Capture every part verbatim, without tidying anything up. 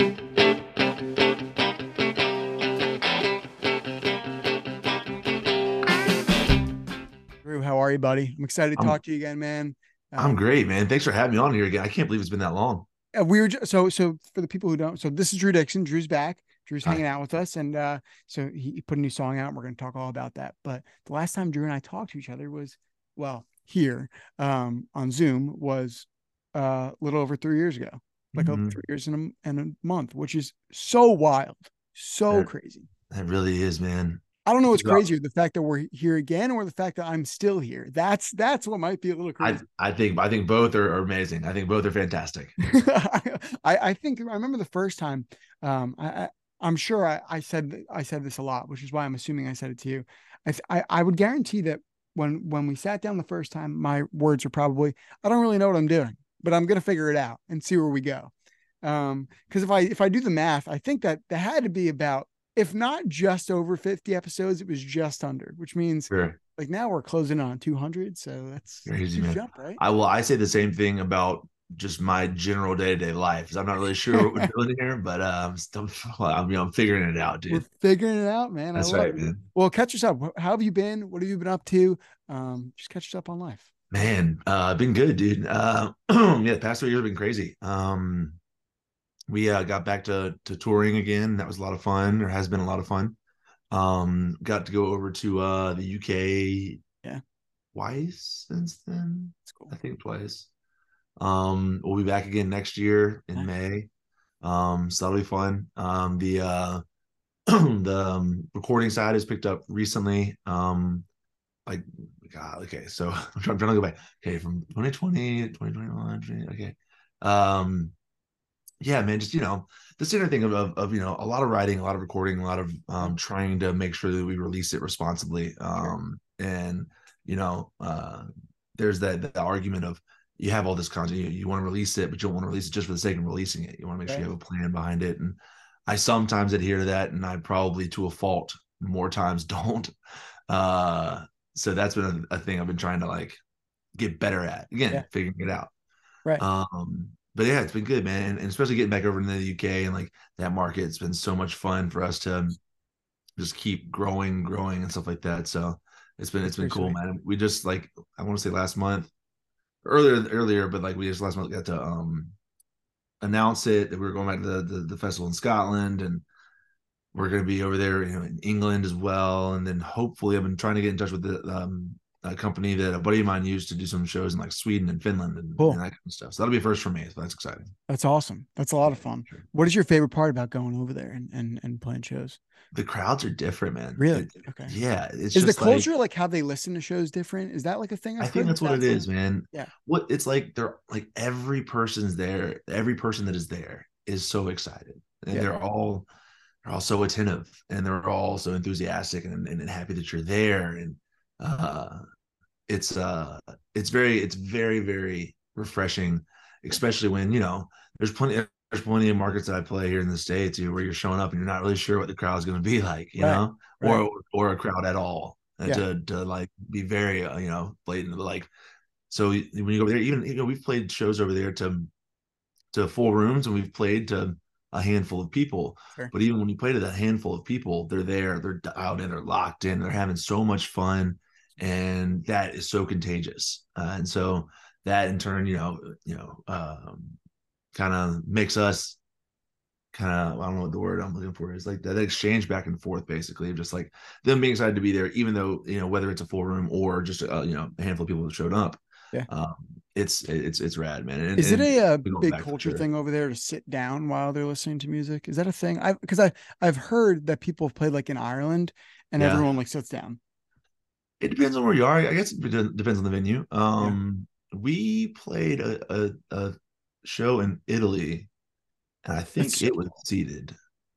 Drew, how are you, buddy? I'm excited to I'm talk to you again, man. I'm Um, great, man. Thanks for having me on here again. I can't believe it's been that long. uh, we were ju- so so for the people who don't, so this is Drew Dixon. Drew's back. Drew's Hi. hanging out with us, and uh, so he, he put a new song out. And we're going to talk all about that. But the last time Drew and I talked to each other was, well, here um, on Zoom was uh, a little over three years ago, like uh, hmm three years and a, and a month, which is so wild, so That crazy. that really is, man. I don't know what's It's about- crazier, the fact that we're here again or the fact that I'm still here. That's that's what might be a little I crazy. I think I think both are, are amazing. I think both are fantastic. I, I think I remember the first time. Um, I, I I'm sure I, I said I said this a lot, which is why I'm assuming I said it to you. I, I I would guarantee that when when we sat down the first time, my words are probably, I don't really know what I'm doing, but I'm gonna figure it out and see where we go. Um, because if I if I do the math, I think that that had to be about, if not just over fifty episodes, it was just under, which means Sure. like now we're closing on two hundred. So that's a Crazy, huge man. jump, right? I will I say the same thing about just my general day-to-day life. 'Cause I'm not really sure what we're doing here, but uh, I'm still I'm, you know, I'm figuring it out, We're dude. figuring it out, man. I That's love right, it. man. Well, catch us up. How have you been? What have you been up to? Um, just catch us up on life. Man, uh, been good, dude. Uh, yeah, the past three years have been crazy. Um, we uh, got back to to touring again. That was a lot of fun, or has been a lot of fun. Um, got to go over to uh the U K Yeah, twice since then. it's cool. I think twice. Um, we'll be back again next year in Nice. May. Um, so that'll be fun. Um, the uh the um, recording side has picked up recently. Um, like God, okay, so I'm trying, I'm trying to go back. Okay, from twenty twenty, twenty twenty-one, okay. Um, yeah, man, just you know, the standard thing of, of, of you know, a lot of writing, a lot of recording, a lot of Yeah, um trying to make sure that we release it responsibly. sure. Um, and you know, uh, there's that the argument of you have all this content, you, you want to release it, but you don't want to release it just for the sake of releasing it. You want to make sure Right. you have a plan behind it. And I sometimes adhere to that, and I probably to a fault more times don't. Uh, so that's been a, a thing I've been trying to like get better at. Yeah. Again, figuring it out. Right. Um, but yeah, it's been good, man, and especially getting back over into the U K and like that market. It's been so much fun for us to just keep growing, growing, and stuff like that. So it's been That's it's been pretty cool, sweet. man. We just like I want to say last month, earlier earlier, but like we just last month got to um announce it that we were going back to the the, the festival in Scotland, and we're going to be over there, you know, in England as well. And then hopefully, I've been trying to get in touch with the um, a company that a buddy of mine used to do some shows in like Sweden and Finland and, and Cool. that kind of stuff. So that'll be a first for me. So that's exciting. That's awesome. That's a lot Yeah, of fun. sure. What is your favorite part about going over there and and, and playing shows? The crowds are different, man. Really? It, Okay. yeah, it's Is the just like culture, like how they listen to shows, different? Is that like a thing I I've think heard? that's what it That's a, is, man. yeah. What it's like, they're like every person's there, every person that is there is so excited, and Yeah. they're all they're all so attentive, and they're all so enthusiastic and, and, and happy that you're there. And uh it's uh it's very it's very very refreshing, especially when you know there's plenty there's plenty of markets that I play here in the States where you're showing up and you're not really sure what the crowd's going to be like, you Right. know, Right. or or a crowd at all. And Yeah. to to like be very uh, you know, blatant, like, so when you go over there, even you know, we've played shows over there to to full rooms, and we've played to a handful of people. Sure. But even when you play to that handful of people, they're there, they're dialed in, they're locked in, they're having so much fun, and that is so contagious. Uh, and so that in turn, you know, you know, um, kind of makes us kind of, I don't know what the word I'm looking for is, like that exchange back and forth, basically, of just like them being excited to be there, even though you know whether it's a full room or just a, you know, a handful of people that showed up. Yeah. Um, it's it's it's rad, man, and, Is it and a, uh we going big back for culture sure. thing over there to sit down while they're listening to music? Is that a thing? I've because I I've heard that people have played like in Ireland and Yeah, everyone like sits down. it depends on where you are. I guess it depends on the venue. Yeah. Um, we played a, a, a show in Italy, and I That's think so it was cool. seated.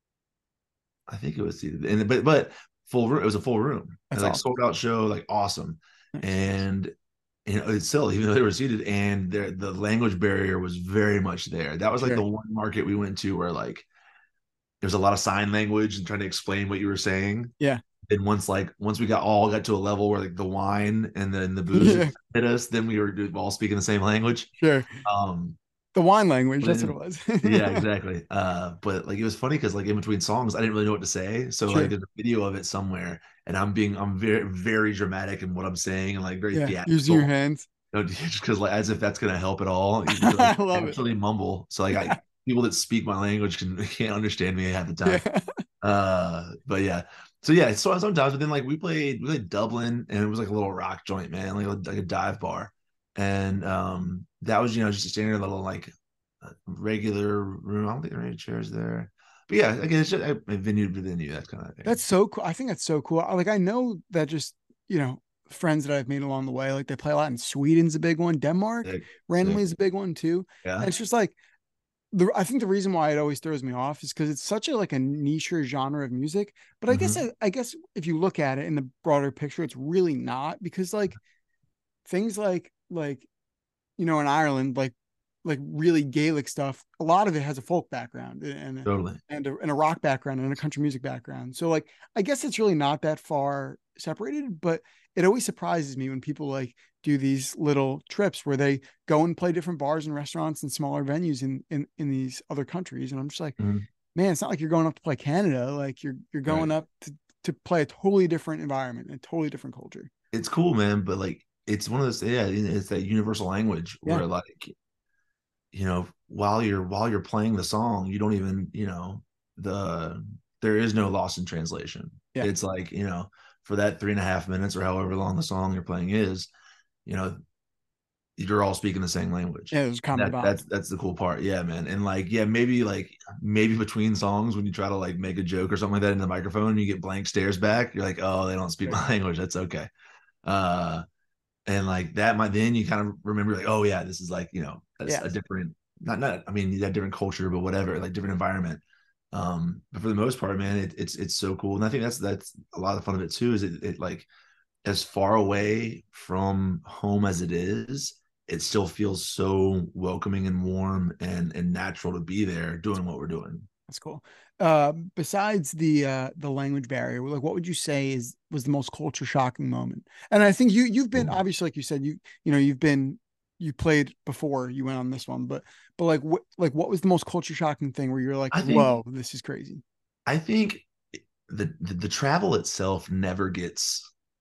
I think it was seated, and but but full room. It was a full room, and That's like awesome. sold out show, like awesome. Nice. And you know, it's still, even though they were seated, and there the language barrier was very much there. That was like the Sure. one market we went to where like there's a lot of sign language and trying to explain what you were saying. Yeah. And once like once we got all got to a level where like the wine and then the booze Yeah. hit us, then we were all speaking the same language. Sure. Um, The wine language, But that's what then- it was. yeah, exactly. Uh, but like it was funny because like in between songs, I didn't really know what to say. So like Sure. there's a video of it somewhere, and I'm being I'm very very dramatic in what I'm saying and like very Yeah. Using your theatrical. hands. You know, just because like as if that's gonna help at all. Because I like love I it. actually mumble, so like I people that speak my language can can't understand me half the Yeah. time. Uh, but yeah. So yeah, so sometimes, but then like we played we played Dublin, and it was like a little rock joint, man, like a, like a dive bar, and um that was, you know, just a standard little like uh, regular room. I don't think there are any chairs there, but yeah, again, it's just a, a venue to venue, that kind of thing. That's so cool. I think that's so cool. Like I know that just, you know, friends that I've made along the way, like they play a lot in Sweden's a big one. Denmark Sick, randomly sick. is a big one too. And Yeah. it's just like the I think the reason why it always throws me off is because it's such a like a niche genre of music. But I guess Hmm. I, I guess if you look at it in the broader picture, it's really not because like things like like you know in Ireland like like really Gaelic stuff, a lot of it has a folk background and Totally. and a, and a rock background and a country music background. So like I guess it's really not that far separated, but it always surprises me when people like do these little trips where they go and play different bars and restaurants and smaller venues in in, in these other countries. And I'm just like, Mhm. man, it's not like you're going up to play Canada. Like you're you're Right. going up to to play a totally different environment, a totally different culture. It's cool, man, but like it's one of those, yeah, it's that universal language Yeah. where like, you know, while you're while you're playing the song, you don't even, you know, the there is no loss in translation. Yeah. It's like, you know, for that three and a half minutes or however long the song you're playing is, you know, you're all speaking the same language. Yeah, there's a common That bond. that's that's the cool part. Yeah, man. And like, yeah, maybe like maybe between songs when you try to like make a joke or something like that in the microphone and you get blank stares back, you're like, oh, they don't speak Sure. my language. That's okay. Uh and like that might then you kind of remember like, oh yeah, this is like, you know, that's Yeah. a different, not not I mean, you have different culture, but whatever, like different environment. Um but for the most part, man, it, it's it's so cool. And I think that's that's a lot of the fun of it too, is it, it like as far away from home as it is, it still feels so welcoming and warm and and natural to be there doing what we're doing. That's cool. Uh, besides the uh, the language barrier, like what would you say is was the most culture shocking moment? And I think you you've been Cool. obviously like you said you you know you've been you played before you went on this one, but but like what like what was the most culture shocking thing where you're like, I think whoa, this is crazy? I think the, the the travel itself never gets,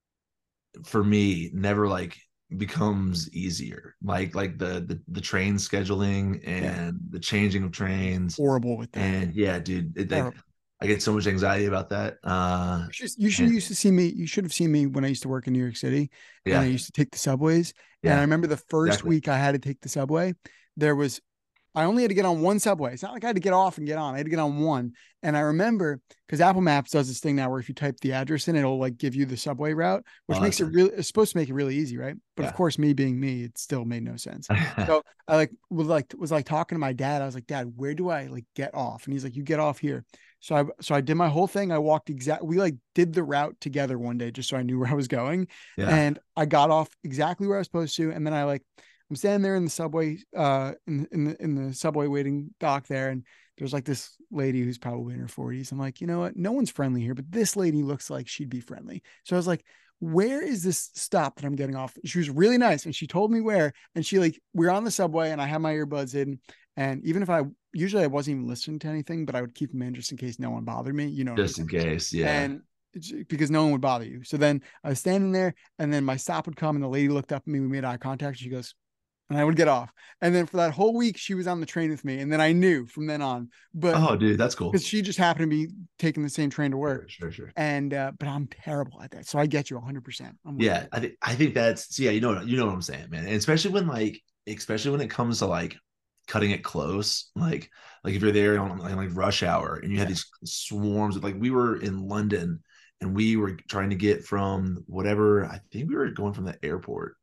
for me, never like becomes easier. Like like the the the train scheduling Yeah, and the changing of trains. horrible with that. And yeah, dude, it, like Terrible. I get so much anxiety about that. Uh You should, you should and used to see me. You should have seen me when I used to work in New York City, and I yeah, used to take the subways. And I yeah, remember the first exactly. week I had to take the subway. There was I only had to get on one subway. It's not like I had to get off and get on. I had to get on one. And I remember because Apple Maps does this thing now where if you type the address in, it'll like give you the subway route, which Oh, makes that's it nice. really, it's supposed to make it really easy, right? But of Yeah. course, me being me, it still made no sense. So I like was like was like talking to my dad. I was like, Dad, where do I like get off? And he's like, you get off here. So I so I did my whole thing. I walked exact. We like did the route together one day just so I knew where I was going, Yeah. and I got off exactly where I was supposed to. And then I like I'm standing there in the subway, uh, in in the in the subway waiting dock there, and there's like this lady who's probably in her forties. I'm like, you know what? No one's friendly here, but this lady looks like she'd be friendly. So I was like, where is this stop that I'm getting off? She was really nice, and she told me where. And she like we're on the subway, and I had my earbuds in, and even if I usually I wasn't even listening to anything, but I would keep them in just in case no one bothered me. You know what I'm Just in saying? case. Yeah. And because no one would bother you. So then I was standing there, and then my stop would come, and the lady looked up at me. We made eye contact. She goes, and I would get off. And then for that whole week, she was on the train with me. And then I knew from then on, but Oh, dude, that's cool. because she just happened to be taking the same train to work. Sure, sure, sure. And, uh, but I'm terrible at that. So I get you one hundred percent. I'm with Yeah, you. I think I think that's, yeah, you know you know what I'm saying, man. And especially when like especially when it comes to like cutting it close, like like if you're there on like, like rush hour and you have Yeah. these swarms of like we were in London and we were trying to get from whatever, I think we were going from the airport,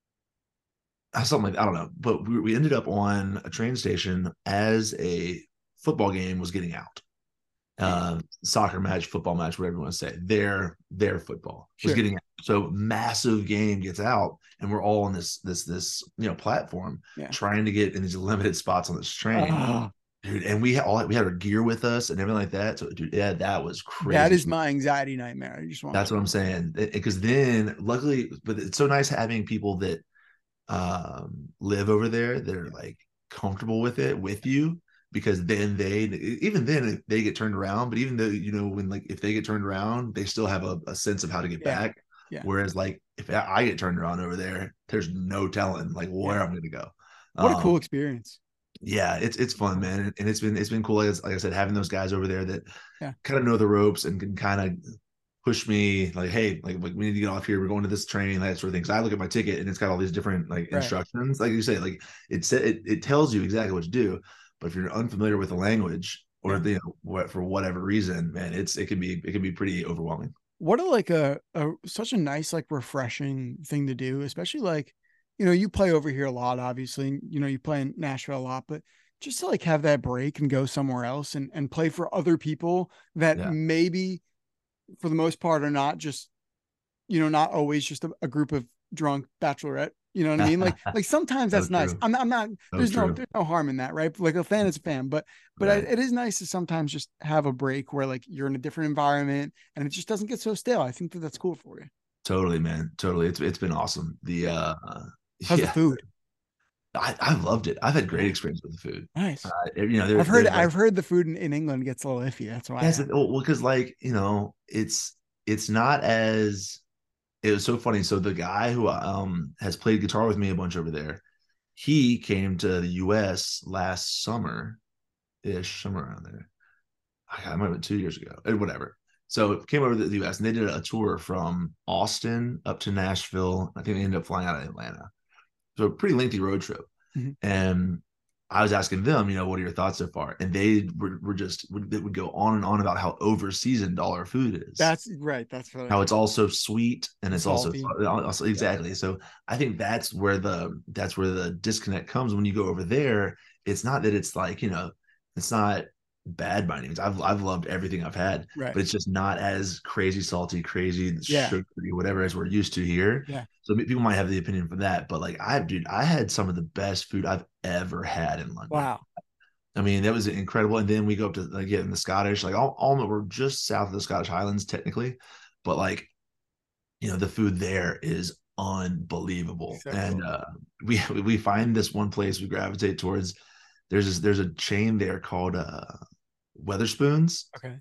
uh, something like that, I don't know, but we, we ended up on a train station as a football game was getting out, uh, soccer match, football match, whatever you want to say. Their their football was Sure. getting out. So massive game gets out, and we're all on this this this you know platform Yeah. trying to get in these limited spots on this train, Uh, dude. And we had all we had our gear with us and everything like that. So, dude, yeah, that was that crazy. is my anxiety nightmare. I just want That's to, what I'm saying. Because then, luckily, but it's so nice having people that um live over there. They're yeah. like comfortable with it with you, because then they, even then they get turned around, but even though, you know, when like if they get turned around, they still have a, a sense of how to get Yeah. back. Yeah. Whereas like if I get turned around over there, there's no telling like where Yeah. I'm gonna go. What a Um, cool experience. yeah, it's it's fun, man, and it's been it's been cool. Like, like I said, having those guys over there that Yeah. kind of know the ropes and can kind of push me like, hey, like, like we need to get off here. We're going to this train, that sort of thing. Because I look at my ticket and it's got all these different like Right. instructions. Like you say, like it said, it, it tells you exactly what to do. But if you're unfamiliar with the language, or Yeah. you know what, for whatever reason, man, it's it can be it can be pretty overwhelming. What a like a, a such a nice, like refreshing thing to do, especially like, you know, you play over here a lot, obviously, you know, you play in Nashville a lot, but just to like have that break and go somewhere else and and play for other people that Yeah. maybe for the most part are not just, you know, not always just a, a group of drunk bachelorette. You know what I mean? Like, like sometimes So that's nice. true. I'm not, I'm not, So there's no, true. there's no harm in that, right? Like a fan is a fan, but, but I, Right. it is nice to sometimes just have a break where like you're in a different environment and it just doesn't get so stale. I think that that's cool for you. Totally, man. Totally. It's it's been awesome. The Yeah. uh How's the yeah, food? I, I've loved it. I've had great Yeah. experience with the food. Uh, Nice. you know, there, I've heard, there's like, I've heard the food in, in England gets a little iffy. That's why. yes, I, well, because like, you know, it's it's not as, it was so funny. So the guy who um has played guitar with me a bunch over there, he came to the U S last summer ish, somewhere around there. I might have been two years ago, or whatever. So it came over to the U S and they did a tour from Austin up to Nashville. I think they ended up flying out of Atlanta. So a pretty lengthy road trip. Mhm. And I was asking them, you know, what are your thoughts so far? And they were, were just would, they would go on and on about how over seasoned all our food is, That's right. That's what I how heard. it's also sweet and And it's also, salty. also Yeah. exactly. So I think that's where the that's where the disconnect comes when you go over there. It's not that it's like, you know, it's not bad by any means. I've I've loved everything I've had, Right. but it's just not as crazy salty, crazy Yeah. sugary, whatever as we're used to here. Yeah. So people might have the opinion for that, but like I, dude, I had some of the best food I've ever had in London. Wow. I mean, that was incredible. And then we go up to like get in the Scottish, like all, all we're just south of the Scottish Highlands technically, but like, you know, the food there is unbelievable. So And cool. uh, we we find this one place we gravitate towards. There's this, there's a chain there called uh, Weatherspoons, Okay.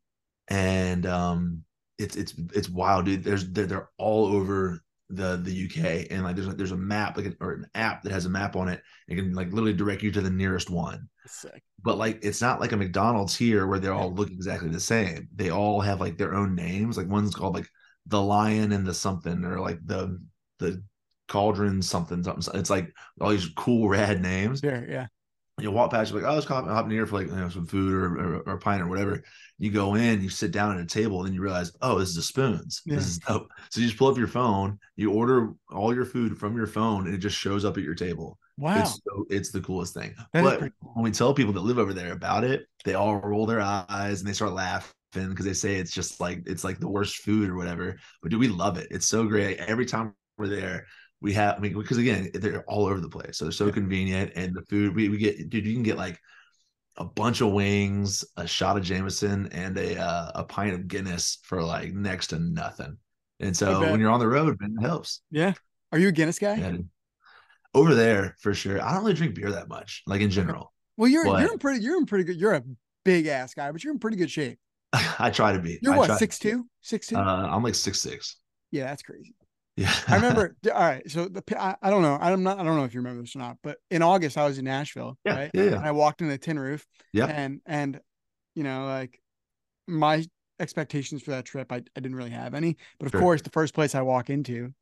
and um, it's it's it's wild, dude. There's they're, they're all over the the U K, and like there's a, there's a map like or an app that has a map on it. It can like literally direct you to the nearest one. That's sick. But like it's not like a McDonald's here where they Yeah. all look exactly the same. They all have like their own names. Like one's called like the Lion and the something, or like the the Cauldron something something. It's like all these cool rad names. Sure. Yeah. You walk past, you're like, oh, let's hop, hop in here for like, you know, some food or, or, or a pint or whatever. You go in, you sit down at a table, and then you realize, oh, this is a Spoons. This Yeah. is dope. So you just pull up your phone, you order all your food from your phone, and it just shows up at your table. Wow. It's so, it's the coolest thing. That is But pretty cool. when we tell people that live over there about it, they all roll their eyes and they start laughing because they say it's just like it's like the worst food or whatever. But dude, we love it. It's so great. Every time we're there, we have, I mean, because again, they're all over the place. So they're so Yeah. convenient. And the food we, we get, dude, you can get like a bunch of wings, a shot of Jameson, and a uh, a pint of Guinness for like next to nothing. And I so when bet. you're on the road, man, it helps. Yeah. Are you a Guinness guy? Yeah, dude. Over there for sure. I don't really drink beer that much, like in Okay. general, Well, you're but you're in pretty you're in pretty good. You're a big ass guy, but you're in pretty good shape. I try to be. You're I what, try. six two, six Uh, two? I'm like six six. Yeah, that's crazy. I Yeah. remember. All right, so the I, I don't know. I'm not. I don't know if you remember this or not. But in August, I was in Nashville, Yeah. right? Yeah. Yeah. And I walked in the Tin Roof, Yep. and and you know, like my expectations for that trip, I, I didn't really have any. But of Sure. course, the first place I walk into,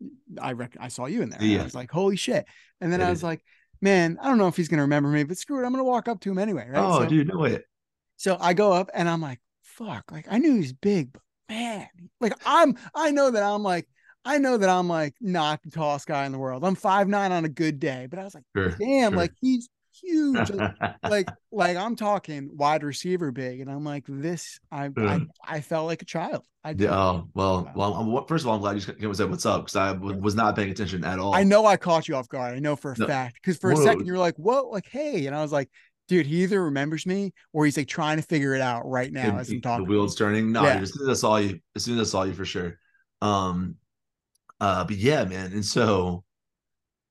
I rec- I saw you in there, and I Yeah. was like, holy shit! And then Yeah, I was dude. like, man, I don't know if he's gonna remember me, but screw it, I'm gonna walk up to him anyway, right? Oh, So dude, no way. so I go up, and I'm like, fuck, like I knew he's big, but man, like I'm, I know that I'm like. I know that I'm like not the tallest guy in the world. I'm five nine on a good day, but I was like, Sure. damn, like Sure. he's huge. Like, like, like I'm talking wide receiver big. And I'm like, this, I, I, I felt like a child. I Yeah. felt Oh, well, like, well, I'm, first of all, I'm glad you came and said what's up because I w- was not paying attention at I all. know I caught you off guard. I know for a No, fact. Cause for a whoa, second you're like, whoa, like, hey. And I was like, dude, he either remembers me or he's like trying to figure it out right now and as I'm the talking to him. wheels turning. No, Yeah. dude, as soon as I saw you, as soon as I saw you for sure. Um, uh, but yeah, man. And so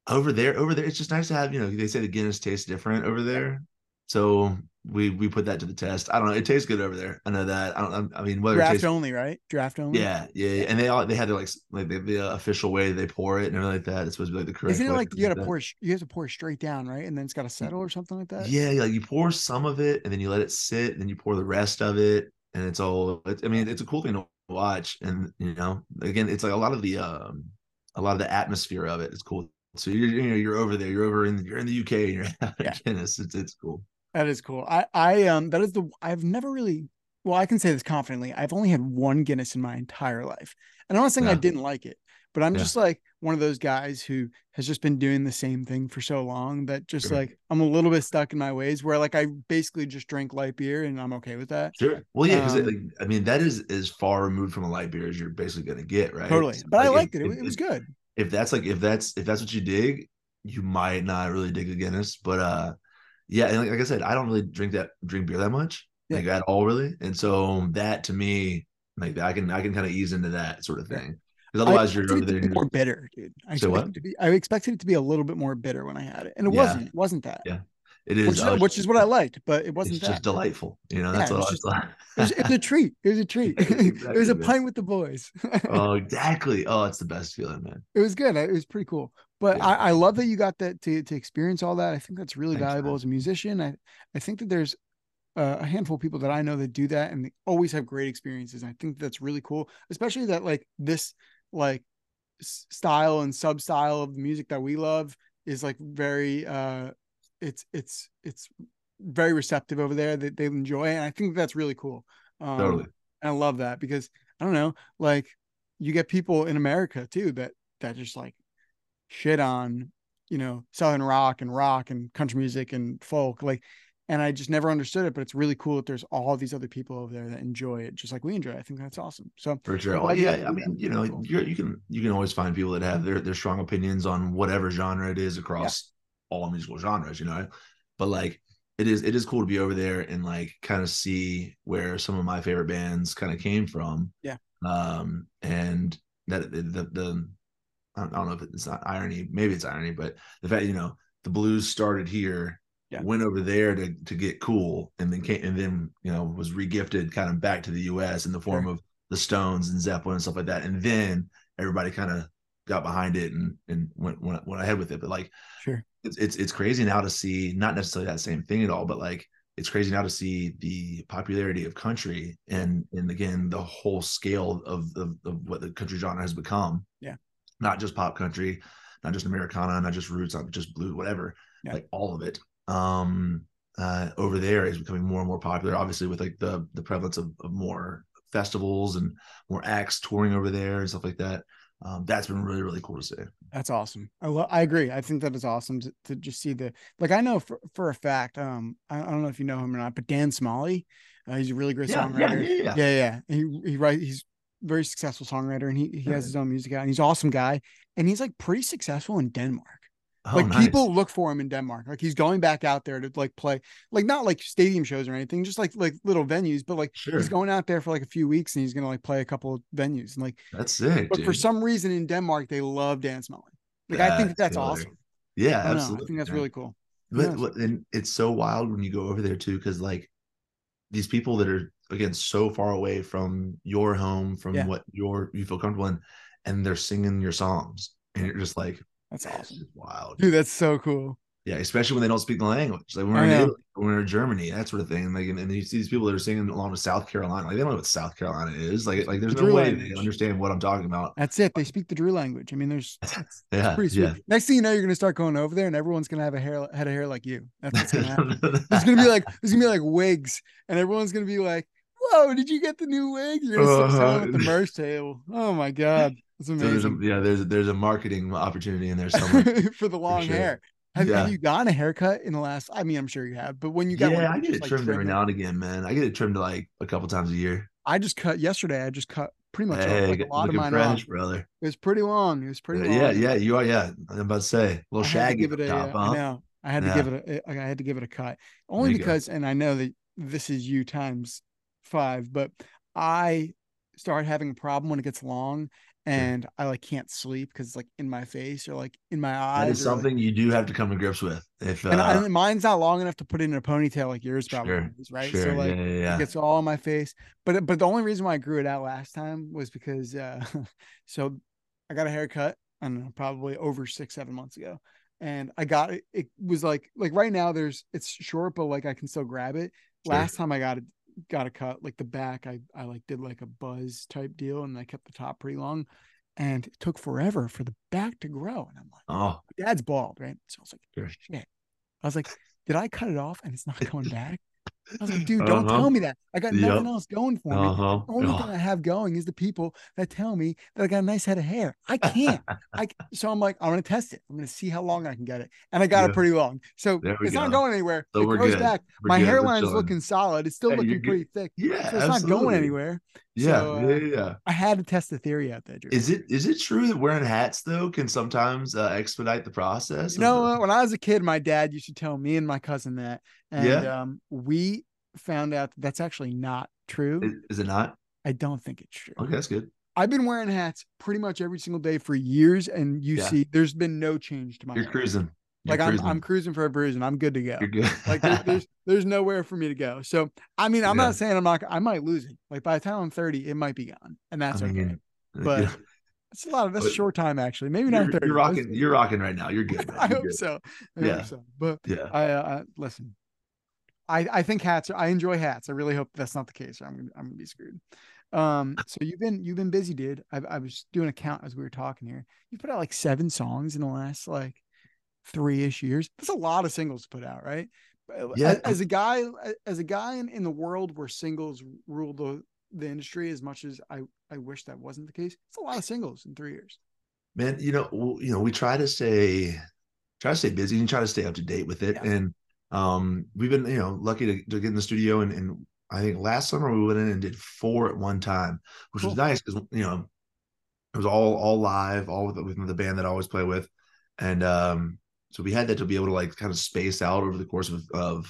over there, over there, it's just nice to have, you know, they say the Guinness tastes different over Yeah. there. So we we put that to the test. I don't know. It tastes good over there. I know that. I don't. I mean, whether it Draft tastes, only, right? Draft only. yeah, yeah, yeah. Yeah. And they all they had their like like the, the official way they pour it and everything like that. It's supposed to be like the Isn't correct it way. like you got to Like pour you have to pour it straight down, right? And then it's got to that. settle or something like that. Yeah, like you pour some of it and then you let it sit, and then you pour the rest of it, and it's all. It's, I mean, it's a cool thing to watch, and you know, again, it's like a lot of the um, a lot of the atmosphere of it is cool. So you're you know you're over there, you're over in you're in the U K, and you're having Yeah, Guinness. It's it's cool. that is cool. I I um that is the I've never really well I can say this confidently. I've only had one Guinness in my entire life, and I'm not saying I Yeah, didn't like it, but I'm yeah, just like one of those guys who has just been doing the same thing for so long that just sure, like I'm a little bit stuck in my ways where like I basically just drink light beer and I'm okay with that. sure. Well, yeah, because like, Um, I mean, that is as far removed from a light beer as you're basically gonna get, right? totally, So, but I like if, liked it. It, if it was if good. if that's like if that's if that's what you dig, you might not really dig the Guinness, but uh yeah, and like, like I said, I don't really drink that drink beer that much, Yeah, like at all, really. And so that to me, like I can I can kind of ease into that sort of yeah. thing. Because I otherwise, you're expected over it to there and be you're more just bitter, dude. I say what? expected it to be. I expected it to be a little bit more bitter when I had it, and it Yeah, wasn't. It wasn't that, yeah, it is. which is Oh, which is what I liked, but it it's wasn't that. just delightful. You know, Yeah, that's it was all. just it was That's it was a treat. It was a treat. yeah, It was exactly, a man. pint with the boys. Oh, exactly. Oh, it's the best feeling, man. It was good. It was pretty cool. But Yeah, I, I love that you got that to to experience all that. I think that's really thanks, valuable man. as a musician. I I think that there's uh, a handful of people that I know that do that and they always have great experiences. And I think that's really cool, especially that like this like style and sub style of the music that we love is like very uh it's it's it's very receptive over there that they enjoy it. And I think that's really cool. Um Totally. and I love that because I don't know, like you get people in America too that that just like shit on, you know, Southern rock and rock and country music and folk. Like, and I just never understood it, but it's really cool that there's all these other people over there that enjoy it just like we enjoy it. I think that's awesome. So For sure. I'm Well, glad you got yeah, to I do that. mean, you know, That's cool. you're, you can you can always find people that have their their strong opinions on whatever genre it is Yeah. across all musical genres, you know. But like it is it is cool to be over there and like kind of see where some of my favorite bands kind of came from. Yeah. Um and that the the, the I don't know if it's not irony, maybe it's irony, but the fact, you know, the blues started here, Yeah. went over there to to get cool, and then came and then you know was regifted kind of back to the U S in the form Sure. of the Stones and Zeppelin and stuff like that, and then everybody kind of got behind it and and went went, went ahead with it. But like Sure. it's it's it's crazy now to see not necessarily that same thing at all, but like it's crazy now to see the popularity of country and and again the whole scale of of, of what the country genre has become, Yeah. not just pop country, not just Americana, not just roots, not just blue, whatever, Yeah. like all of it. Um, uh, over there is becoming more and more popular, obviously with like the the prevalence of, of more festivals and more acts touring over there and stuff like that. Um, that's been really really cool to see. That's awesome. I lo- I agree. I think that is awesome to, to just see the like. I know for, for a fact. Um, I, I don't know if you know him or not, but Dan Smalley, uh, he's a really great Yeah, yeah, songwriter. yeah, yeah. Yeah, yeah. He he write. He's a very successful songwriter, and he he has Yeah. his own music out, and he's an awesome guy, and he's like pretty successful in Denmark. Oh, Like nice. people look for him in Denmark. Like he's going back out there to like play, like not like stadium shows or anything, just like like little venues, but like he's Sure, going out there for like a few weeks and he's gonna like play a couple of venues and like. that's sick, But for dude. some reason in Denmark they love Dan Smalley. Like I think that That's that's killer. awesome. Yeah, I don't know. I absolutely, think that's man. really cool. Who But, knows? but and it's so wild when you go over there too, because like these people that are again so far away from your home, from Yeah, what your you feel comfortable in, and they're singing your songs, and you're just like, that's man, it's awesome. just wild. Dude, that's so cool. Yeah, especially when they don't speak the language. Like when we're I in know. Italy, when we're in Germany, that sort of thing. Like, and, and you see these people that are singing along with South Carolina. Like, they don't know what South Carolina is. Like, like there's The no Drew way they language. understand what I'm talking about. That's it. They speak the Drew language. I mean, there's that's it's Yeah, pretty sweet. yeah. Next thing you know, you're gonna start going over there and everyone's gonna have a hair head of hair like you. That's what's gonna happen. There's gonna be like there's gonna be like wigs, and everyone's gonna be like, whoa, did you get the new wig? You're gonna start selling at the uh-huh. merch table. Oh my God. That's So there's a amazing. yeah, there's there's a marketing opportunity in there somewhere For the for long sure. hair. Have, have Yeah. you gotten a haircut in the last? I mean, I'm sure you have, but when you got one, Yeah, did I you get just it like trimmed every trim it? now and again, man. I get it trimmed like a couple times a year. I just cut yesterday. I just cut pretty much uh, like Hey, a lot of looking mine off. fresh, brother. It was pretty long. It was pretty Uh, yeah, long, and yeah, you are. Yeah, I'm about to say a little I had to shaggy give it up a. top, Uh, I huh? know I had to give Yeah, it a. I had to give it a cut only there you go. because, and I know that this is you times five, but I start having a problem when it gets long, Sure. and I like can't sleep because it's like in my face or like in my That eyes is or like, something you do have to come to grips with. If and, uh and mine's not long enough to put it in a ponytail like yours probably sure, is, right? So sure. Yeah, like yeah, it yeah. gets all in my face. But but the only reason why I grew it out last time was because uh so I got a haircut, I don't know, probably over six, seven months ago. And I got it, it was like like right now there's it's short, but like I can still grab it. Sure. Last time I got it got a cut, like the back, I I like did like a buzz type deal and I kept the top pretty long. And it took forever for the back to grow. And I'm like, Oh, dad's bald, right? So I was like, sure. shit. I was like, did I cut it off and it's not coming back? I was like, dude, don't Uh-huh. tell me that. I got nothing Yep. else going for me. Uh-huh. The only thing Oh. I have going is the people that tell me that I got a nice head of hair. I can't. I so I'm like, I'm gonna test it. I'm gonna see how long I can get it. And I got it Yeah. pretty long. So There we it's not go. going anywhere. So It we're grows good. back. We're My good. We're hairline's chilling. looking solid. It's still Hey, you're looking good. pretty thick. Yeah, So it's not going absolutely. anywhere. Yeah, So yeah, uh, yeah, yeah. I had to test the theory out there, Drew. Is it is it true that wearing hats though can sometimes uh, expedite the process You of know the what? When I was a kid, my dad used to tell me and my cousin that, and yeah? um, we found out that that's actually not true. Is, is it not? I don't think it's true. Okay, that's good. I've been wearing hats pretty much every single day for years, and you Yeah, see, there's been no change to my you're hairline. cruising. You're Like I'm, I'm cruising. cruising for a bruise, and I'm good to go. You're good. Like there, there's, there's nowhere for me to go. So, I mean, I'm Yeah, not saying I'm not. I might lose it. Like by the time I'm thirty, it might be gone, and I that's okay. mean, But yeah, it's a lot of that's a but short time actually. Maybe not you're you're thirty. Let's, rocking. You're rocking right now. You're good, man. I You're hope good. so. I hope Yeah, so. But yeah. I, uh, listen. I, I think hats. I enjoy hats. I really hope that's not the case. Or I'm gonna, I'm gonna be screwed. Um, so you've been you've been busy, dude. I, I was doing a count as we were talking here. You put out like seven songs in the last like three-ish years. That's a lot of singles to put out, right? Yeah, As, as a guy, as a guy in, in the world where singles rule the the industry, as much as I I wish that wasn't the case, it's a lot of singles in three years. man. You know, you know, we try to stay try to stay busy and try to stay up to date with it. Yeah, And um, we've been, you know, lucky to, to get in the studio. And, and I think last summer we went in and did four at one time, which was cool. nice because, you know, it was all all live, all with, with the band that I always play with. And um, so we had that to be able to like kind of space out over the course of, of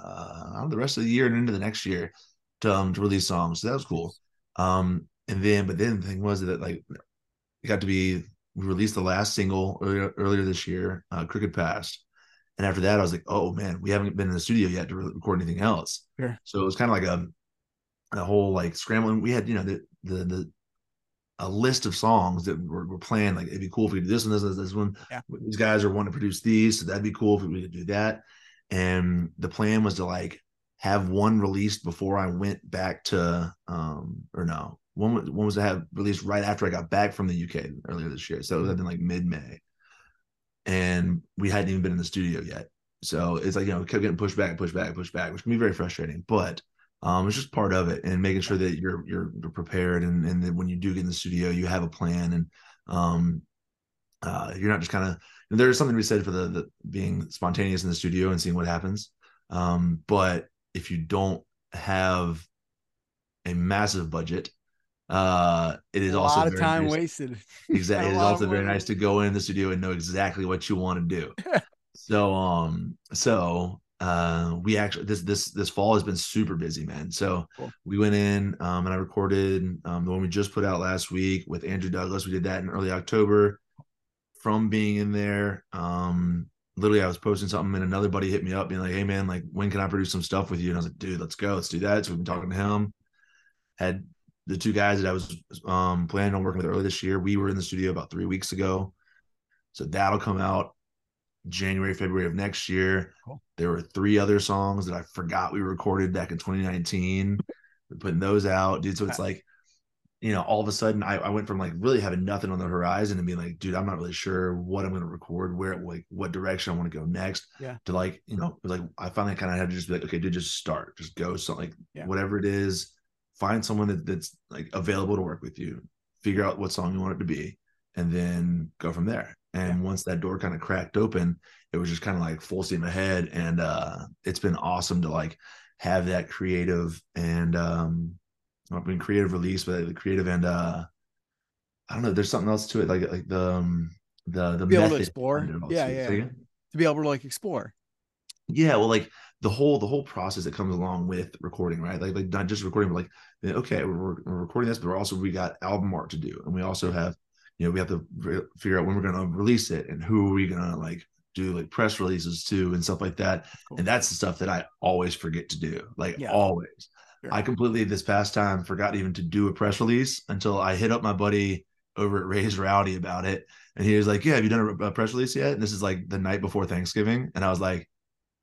uh, the rest of the year and into the next year to, um, to release songs. So that was cool. Um, and then, but then the thing was that like it got to be we released the last single earlier, earlier this year, uh, Crooked Past. And after that, I was like, oh man, we haven't been in the studio yet to record anything else. Sure. So it was kind of like a, a whole like scrambling. We had, you know, the, the, the, a list of songs that were, were planned. Like it'd be cool if we could do this one, this, this one. Yeah. These guys are wanting to produce these. So that'd be cool if we could do that. And the plan was to like have one released before I went back to, um, or no, one, one was to have released right after I got back from the U K earlier this year. So it was in like mid May. And we hadn't even been in the studio yet. So it's like, you know, kept getting pushed back, pushed back, pushed back, which can be very frustrating. But um, it's just part of it, and making sure that you're you're, you're prepared, and and that when you do get in the studio, you have a plan, and um, uh, you're not just kind of. There's something to be said for the, the being spontaneous in the studio and seeing what happens. Um, but if you don't have a massive budget, uh, it is A also lot of very time nice. wasted. Exactly, And it a is lot of also very money. nice to go in the studio and know exactly what you want to do. So um so uh we actually this this this fall has been super busy, man. So Cool. we went in um and I recorded um the one we just put out last week with Andrew Douglas. We did that in early October. From being in there, um literally I was posting something and another buddy hit me up being like, hey man, like when can I produce some stuff with you? And I was like, dude, let's go, let's do that. So we've been talking to him. Had the two guys that I was um planning on working with earlier this year. We were in the studio about three weeks ago. So that'll come out January, February of next year. Cool. There were three other songs that I forgot we recorded back in twenty nineteen. We're putting those out, dude. So it's like, you know, all of a sudden I, I went from like really having nothing on the horizon and being like, dude, I'm not really sure what I'm going to record, where, like, what direction I want to go next. Yeah. To like, you know, like I finally kind of had to just be like, okay, dude, just start, just go. So like, Yeah. whatever it is, find someone that, that's like available to work with you, figure out what song you want it to be, and then go from there. And Yeah. once that door kind of cracked open, it was just kind of like full steam ahead. And uh, it's been awesome to like have that creative and um, not been creative release, but the creative and uh, I don't know. There's something else to it, like like the um, the the Be able to method explore. behind it all Yeah, too. So yeah. yeah, To be able to like explore. yeah. Well, like the whole the whole process that comes along with recording, right? Like like not just recording, but like okay, we're, we're recording this, but we're also we got album art to do, and we also have you know we have to re- figure out when we're going to release it and who are we going to like do like press releases to and stuff like that. Cool. And that's the stuff that I always forget to do, like Yeah. always. Sure. I completely this past time forgot even to do a press release until I hit up my buddy over at Ray's Rowdy about it, and he was like, "Yeah, have you done a, a press release yet?" And this is like the night before Thanksgiving, and I was like,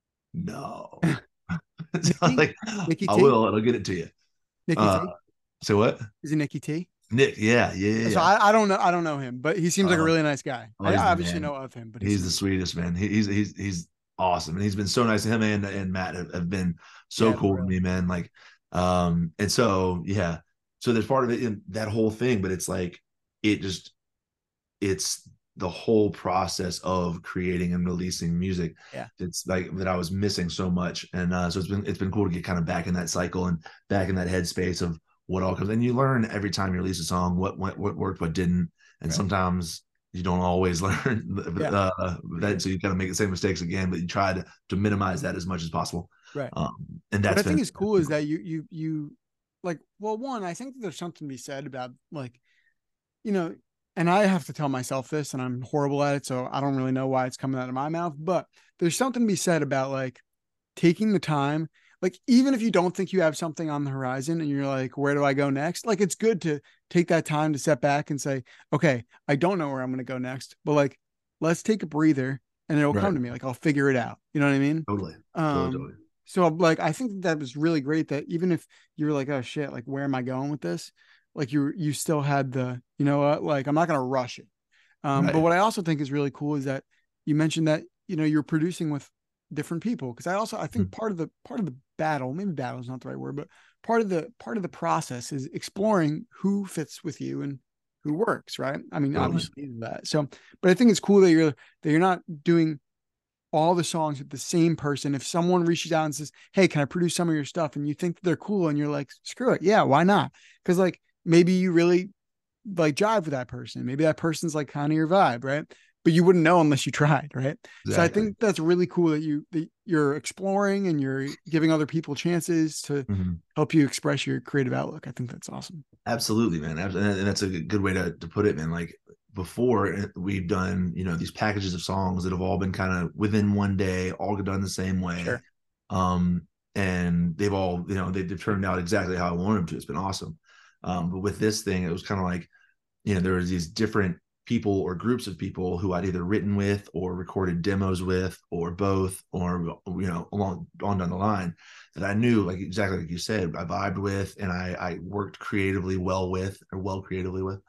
"No." So I was Nikki, like, Nikki I T, will. I'll get it to you. Nikki Uh, T. say what? Is it Nikki T? Nick. Yeah, yeah, yeah. So yeah. I, I don't know. I don't know him, but he seems like a Uh, really nice guy. oh, I he's the obviously man. know of him, but he He's seems the like, sweetest man. He, he's he's he's awesome, and he's been so nice. Him and and Matt have, have been so yeah, cool to really. me, man. Like, um, and so yeah, so there's part of it in that whole thing, but it's like it just it's the whole process of creating and releasing music. Yeah. It's like that I was missing so much, and uh, so it's been it's been cool to get kind of back in that cycle and back in that headspace of what all comes. And you learn every time you release a song what what, what worked, what didn't, and Right. sometimes you don't always learn Yeah. uh, that, Sure. so you kind of make the same mistakes again, but you try to to minimize that as much as possible. Right. Um, and What that's I think been is cool is that you you you like well one I think that there's something to be said about like you know and I have to tell myself this and I'm horrible at it so I don't really know why it's coming out of my mouth but there's something to be said about like taking the time like even if you don't think you have something on the horizon and you're like where do I go next like it's good to take that time to step back and say okay I don't know where I'm going to go next but like let's take a breather and it'll right. come to me like I'll figure it out you know what I mean Totally, totally, um totally. so like I think that was really great that even if you're like, oh shit, like where am I going with this? Like you you still had the, you know what, like I'm not gonna rush it. Um, but Right. what I also think is really cool is that you mentioned that, you know, you're producing with different people. Cause I also I think Mhm. part of the part of the battle, maybe battle is not the right word, but part of the part of the process is exploring who fits with you and who works, right? I mean, Totally. obviously that. So, but I think it's cool that you're that you're not doing all the songs with the same person. If someone reaches out and says, "Hey, can I produce some of your stuff?" and you think that they're cool and you're like, "Screw it. Yeah, why not?" Cuz like maybe you really like jive with that person. Maybe that person's like kind of your vibe, right? But you wouldn't know unless you tried, right? So I Exactly. think that's really cool that you that you're exploring and you're giving other people chances to Mhm. help you express your creative outlook. I think that's awesome. Absolutely, man. And that's a good way to, to put it, man. Like before, eh, we've done, you know, these packages of songs that have all been kind of within one day, all done the same way. Sure. Um, and they've all, you know, they've turned out exactly how I wanted them to. It's been awesome. Um, but with this thing, it was kind of like, you know, there was these different people or groups of people who I'd either written with or recorded demos with or both or you know along on down the line that I knew like exactly like you said I vibed with and I I worked creatively well with or well creatively with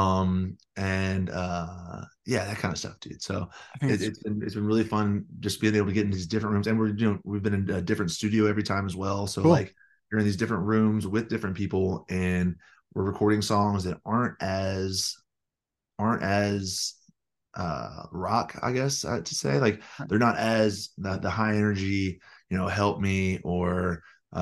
um and uh yeah that kind of stuff dude so I think it, it's it's been it's been really fun just being able to get in these different rooms and we're you know we've been in a different studio every time as well so cool. like you're in these different rooms with different people and we're recording songs that aren't as aren't as uh rock I guess uh, to say like they're not as the, the high energy you know help me or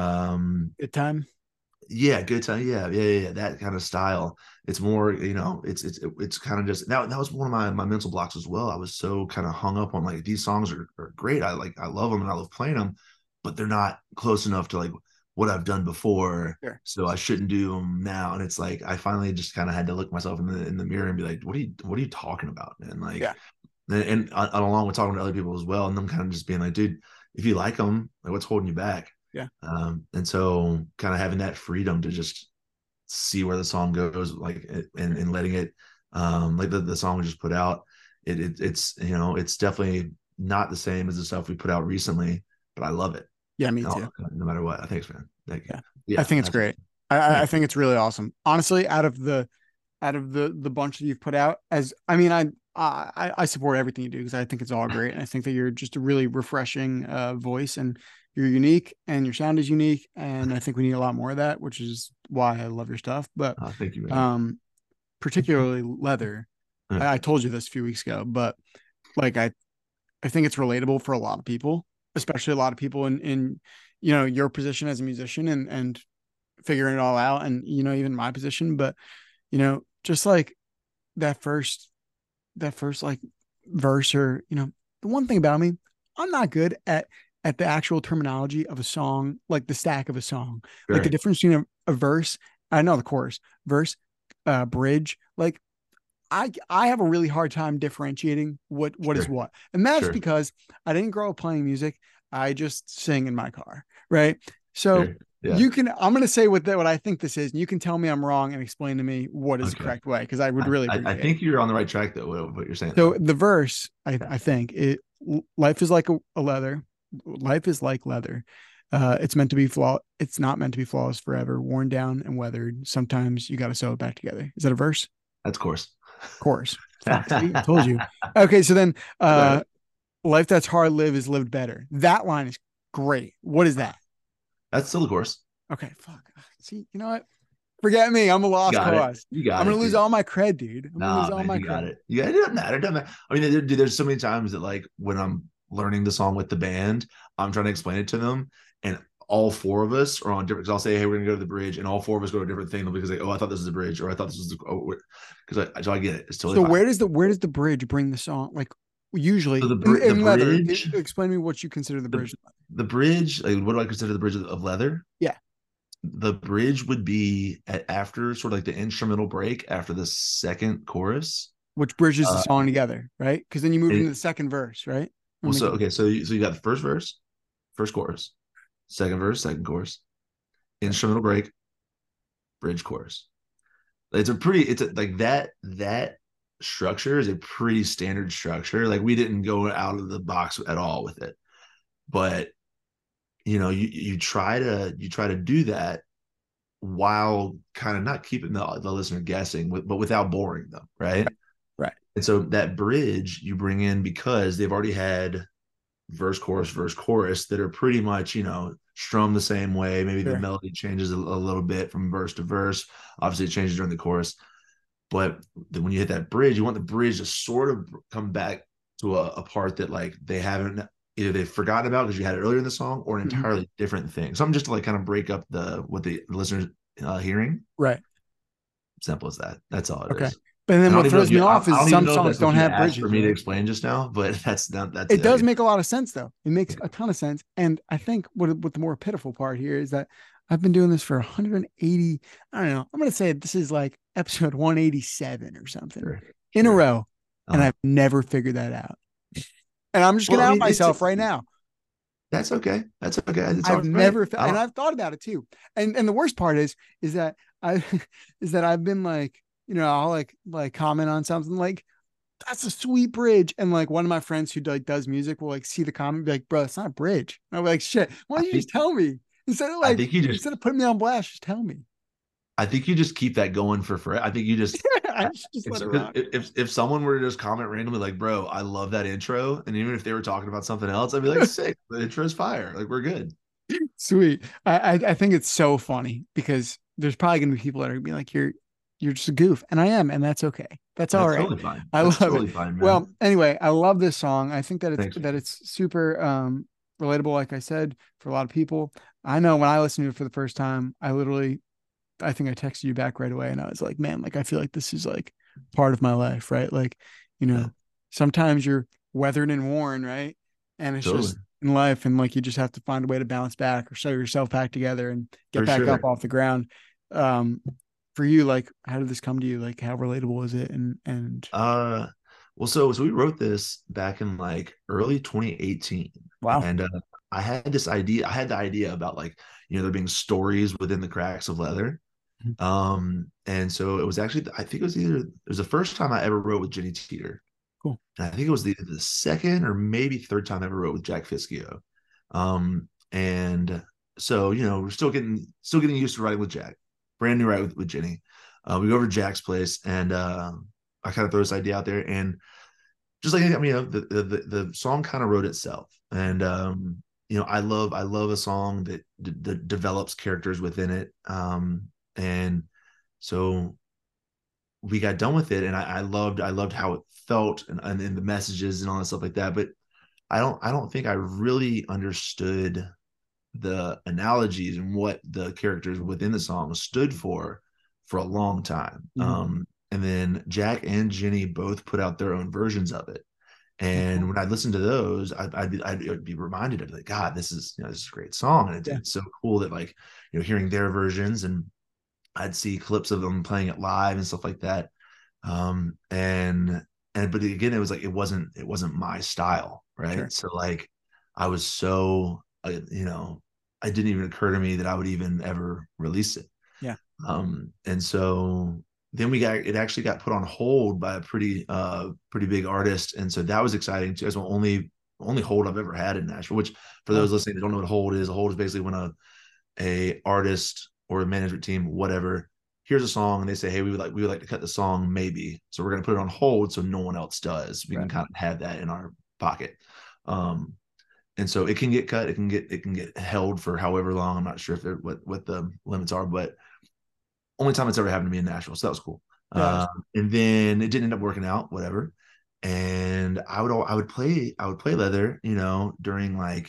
um Good time. yeah good time yeah yeah yeah that kind of style it's more you know it's it's it's kind of just that, that was one of my my mental blocks as well I was so kind of hung up on like these songs are, are great I like I love them and I love playing them but they're not close enough to like what I've done before Sure. so I shouldn't do them now and it's like I finally just kind of had to look myself in the in the mirror and be like what are you what are you talking about man like Yeah. and, and, and along with talking to other people as well and them kind of just being like dude if you like them like what's holding you back Yeah. um, and so kind of having that freedom to just see where the song goes, like, and, and letting it, um, like the, the song we just put out, it, it, it's, you know, it's definitely not the same as the stuff we put out recently, but I love it. Yeah, me No, too. no matter what. Thanks, man. Thank you. Yeah. I Yeah. think it's great. Absolutely. I, I Thank you. think it's really awesome. Honestly, out of the out of the the bunch that you've put out, as I mean, I I, I support everything you do because I think it's all great, and I think that you're just a really refreshing uh, voice, and you're unique, and your sound is unique, and I think we need a lot more of that, which is why I love your stuff. But Uh, thank you, man. um, particularly leather, Yeah. I, I told you this a few weeks ago, but like I I think it's relatable for a lot of people, especially a lot of people in in you know your position as a musician and and figuring it all out, and you know even my position, but you know just like that first that first like verse or you know the one thing about me, I'm not good at at the actual terminology of a song, like the stack of a song, like the Sure. difference between a, a verse, I know the chorus, verse, uh, bridge, like I I have a really hard time differentiating what what is Sure. what. And that's Sure. because I didn't grow up playing music. I just sing in my car, right? So Sure. Yeah. you can I'm going to say what the, what I think this is, and you can tell me I'm wrong and explain to me what is the Okay. correct way, because I would I, really I, I appreciate it. think you're on the right track though, with what you're saying So though. the verse, I, I think it life is like a, a leather. Life is like leather. Uh, it's meant to be flaw. It's not meant to be flawless forever, worn down and weathered. Sometimes you got to sew it back together. Is that a verse? That's course. Course. Fuck. See, I told you. Okay, so then uh life that's hard lived is lived better. That line is great. What is that? That's still the course. Okay, fuck. See, you know what? Forget me. I'm a You lost got it. cause. You I'm got gonna it, lose dude. all my cred, dude. I'm gonna lose Nah, all man, my you got cred. it. Yeah, it doesn't matter. It doesn't matter. I mean, dude, there's so many times that like when I'm learning the song with the band, I'm trying to explain it to them, and all four of us are on different. Because I'll say, "Hey, we're gonna go to the bridge," and all four of us go to a different thing because like, "Oh, I thought this was the bridge," or "I thought this was the," because oh, I so I get it. It's totally So fine. where does the where does the bridge bring the song? Like So usually the in, br- the in leather. bridge, Explain to me what you consider the the bridge. the bridge, like what do I consider the bridge of, of leather? Yeah. The bridge would be at, after sort of like the instrumental break after the second chorus. Which bridges the Uh, song together, right? Because then you move into it, the second verse, right? well, I'm so making okay, so you, so you got the first verse, first chorus, second verse, second chorus, okay. instrumental break, bridge chorus. It's a pretty, it's a, like that that structure is a pretty standard structure. Like we didn't go out of the box at all with it, but you know, you you try to you try to do that while kind of not keeping the, the listener guessing, but without boring them, right? Right. And so that bridge you bring in because they've already had verse, chorus, verse, chorus that are pretty much, you know, strummed the same way. Maybe the Sure. melody changes a, a little bit from verse to verse. Obviously, it changes during the chorus. But then when you hit that bridge, you want the bridge to sort of come back to a, a part that like they haven't either they've forgotten about because you had it earlier in the song or an Mhm. entirely different thing. Something just to like kind of break up the what the listeners uh, hearing. Right. Simple as that. That's all it Okay. is. But then I don't what even know if throws me you. I, off I is don't even some know if songs that's what don't you have asked for bridges, me to right? explain just now, but that's not. That's It it. I does mean, make a lot of sense though. It makes a ton of sense. And I think what what the more pitiful part here is that I've been doing this for one hundred eighty, I don't know. I'm going to say this is like episode one eighty-seven or something sure, in a sure. row. And Uh, I've never figured that out. And I'm just going well, to I out mean, it's myself right now. that's okay. That's okay. It's I've all right. never, I and don't. I've thought about it too. And and the worst part is, is that I, is that I've been like, you know, I'll like like comment on something like, that's a sweet bridge. And like one of my friends who like does music will like see the comment and be like, bro, it's not a bridge. And I'm like, shit, why I don't you think. just tell me? Instead of I like, think you just. instead of putting me on blast, just tell me. I think you just keep that going for forever. I think you just. I should just let It's it because rock. if if someone were to just comment randomly like, "Bro, I love that intro," and even if they were talking about something else, I'd be like, "Sick, the intro's fire. Like we're good." Sweet. I, I I think it's so funny because there's probably gonna be people that are gonna be like, you're you're just a goof. And I am, and that's okay. That's all That's right. totally fine. I That's love it. totally fine, man. Well, anyway, I love this song. I think that it's Thanks. that it's super um relatable, like I said, for a lot of people. I know when I listened to it for the first time, I literally I think I texted you back right away and I was like, man, like I feel like this is like part of my life, right? Like, you Yeah, know, sometimes you're weathered and worn, right? And it's totally just in life, and like you just have to find a way to bounce back or sew yourself back together and get for back up sure. off the ground. Um, for you, like, how did this come to you? Like, how relatable is it? And and Uh, well, so so we wrote this back in like early twenty eighteen, wow. and uh, I had this idea. I had the idea about like you know there being stories within the cracks of leather. Um, and so it was actually I think it was either it was the first time I ever wrote with Jenny Teeter. Cool. And I think it was the, the second or maybe third time I ever wrote with Jack Fiskio. Um, and so, you know, we're still getting still getting used to writing with Jack. Brand new write with, with Jenny. Uh, we go over to Jack's place and uh, I kind of throw this idea out there. And just like I mean, you know, the the, the song kind of wrote itself. And um, you know, I love I love a song that, d- that develops characters within it. Um, and so we got done with it and I, I loved I loved how it felt and, and, and the messages and all that stuff like that. But I don't I don't think I really understood the analogies and what the characters within the song stood for for a long time. Mhm. Um, and then Jack and Jenny both put out their own versions of it. Oh, And cool. when I listened to those, I'd, I'd, be, I'd be reminded of like, God, this is, you know, this is a great song. And it, Yeah. it's so cool that like, you know, hearing their versions, and I'd see clips of them playing it live and stuff like that. Um, and, and, but again, it was like, it wasn't, it wasn't my style. Right. Sure. So like, I was so, uh, you know, it didn't even occur to me that I would even ever release it. Yeah. Um, and so then we got it actually got put on hold by a pretty uh pretty big artist. And so that was exciting too. It's the only only hold I've ever had in Nashville, which for Oh, those listening that don't know what a hold is, a hold is basically when a a artist or a management team, whatever, here's a song and they say, hey, we would like we would like to cut the song maybe. So we're gonna put it on hold so no one else does. We right. can kind of have that in our pocket. Um and so it can get cut, it can get it can get held for however long. I'm not sure if they're what what the limits are, but only time it's ever happened to me in Nashville. So that was cool. Yeah. Um, and then it didn't end up working out, whatever. And I would I would play I would play leather, you know, during like